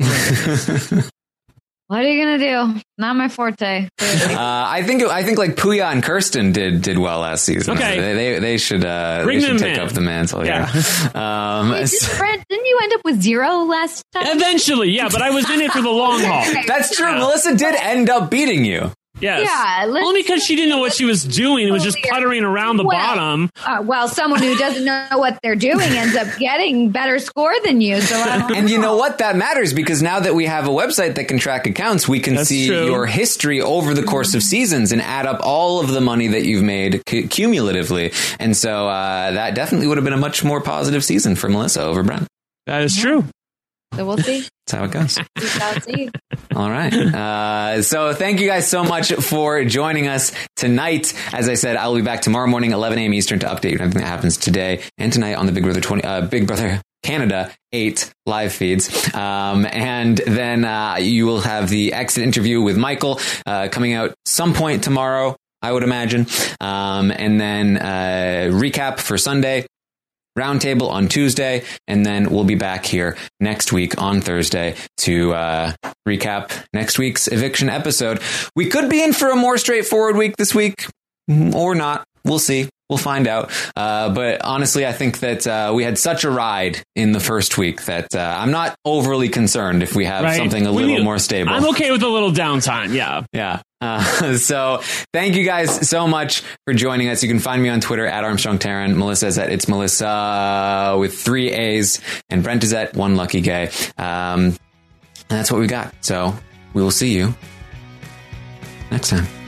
What are you gonna do? Not my forte. Uh, I think I think like Puya and Kirsten did did well last season. Okay. they they, they should uh, Bring they should them take in. up the mantle Yeah. here. Um, Wait, so- Brent, didn't you end up with zero last time? Eventually, yeah, but I was in it for the long haul. that's true. Yeah. Melissa did end up beating you. Yes. Yeah, let's- Only because she didn't know what she was doing. It was just puttering around the Well, bottom. Uh, well, someone who doesn't know what they're doing ends up getting better score than you. So I don't And you know. know what? That matters because now that we have a website that can track accounts, we can That's see true. your history over the course of seasons and add up all of the money that you've made cu- cumulatively. And so uh, that definitely would have been a much more positive season for Melissa over Brent. That is true. So we'll see. That's how it goes. We shall see. All right. Uh, so thank you guys so much for joining us tonight. As I said, I'll be back tomorrow morning, eleven a.m. Eastern, to update you on everything that happens today and tonight on the Big Brother twenty, uh, Big Brother Canada eight live feeds. Um, and then uh, you will have the exit interview with Michael uh, coming out some point tomorrow, I would imagine. Um, and then uh, recap for Sunday. Roundtable on Tuesday, and then we'll be back here next week on Thursday to uh, recap next week's eviction episode. We could be in for a more straightforward week this week, or not. We'll see. We'll find out. Uh, but honestly, I think that uh, we had such a ride in the first week that uh, I'm not overly concerned if we have Right. something a We little need- more stable. I'm okay with a little downtime. Yeah. Yeah. Uh, so thank you guys so much for joining us. You can find me on Twitter at Armstrong Taran. Melissa is at It's Melissa with three A's, and Brent is at One Lucky Gay. Um, and that's what we got. So we will see you next time.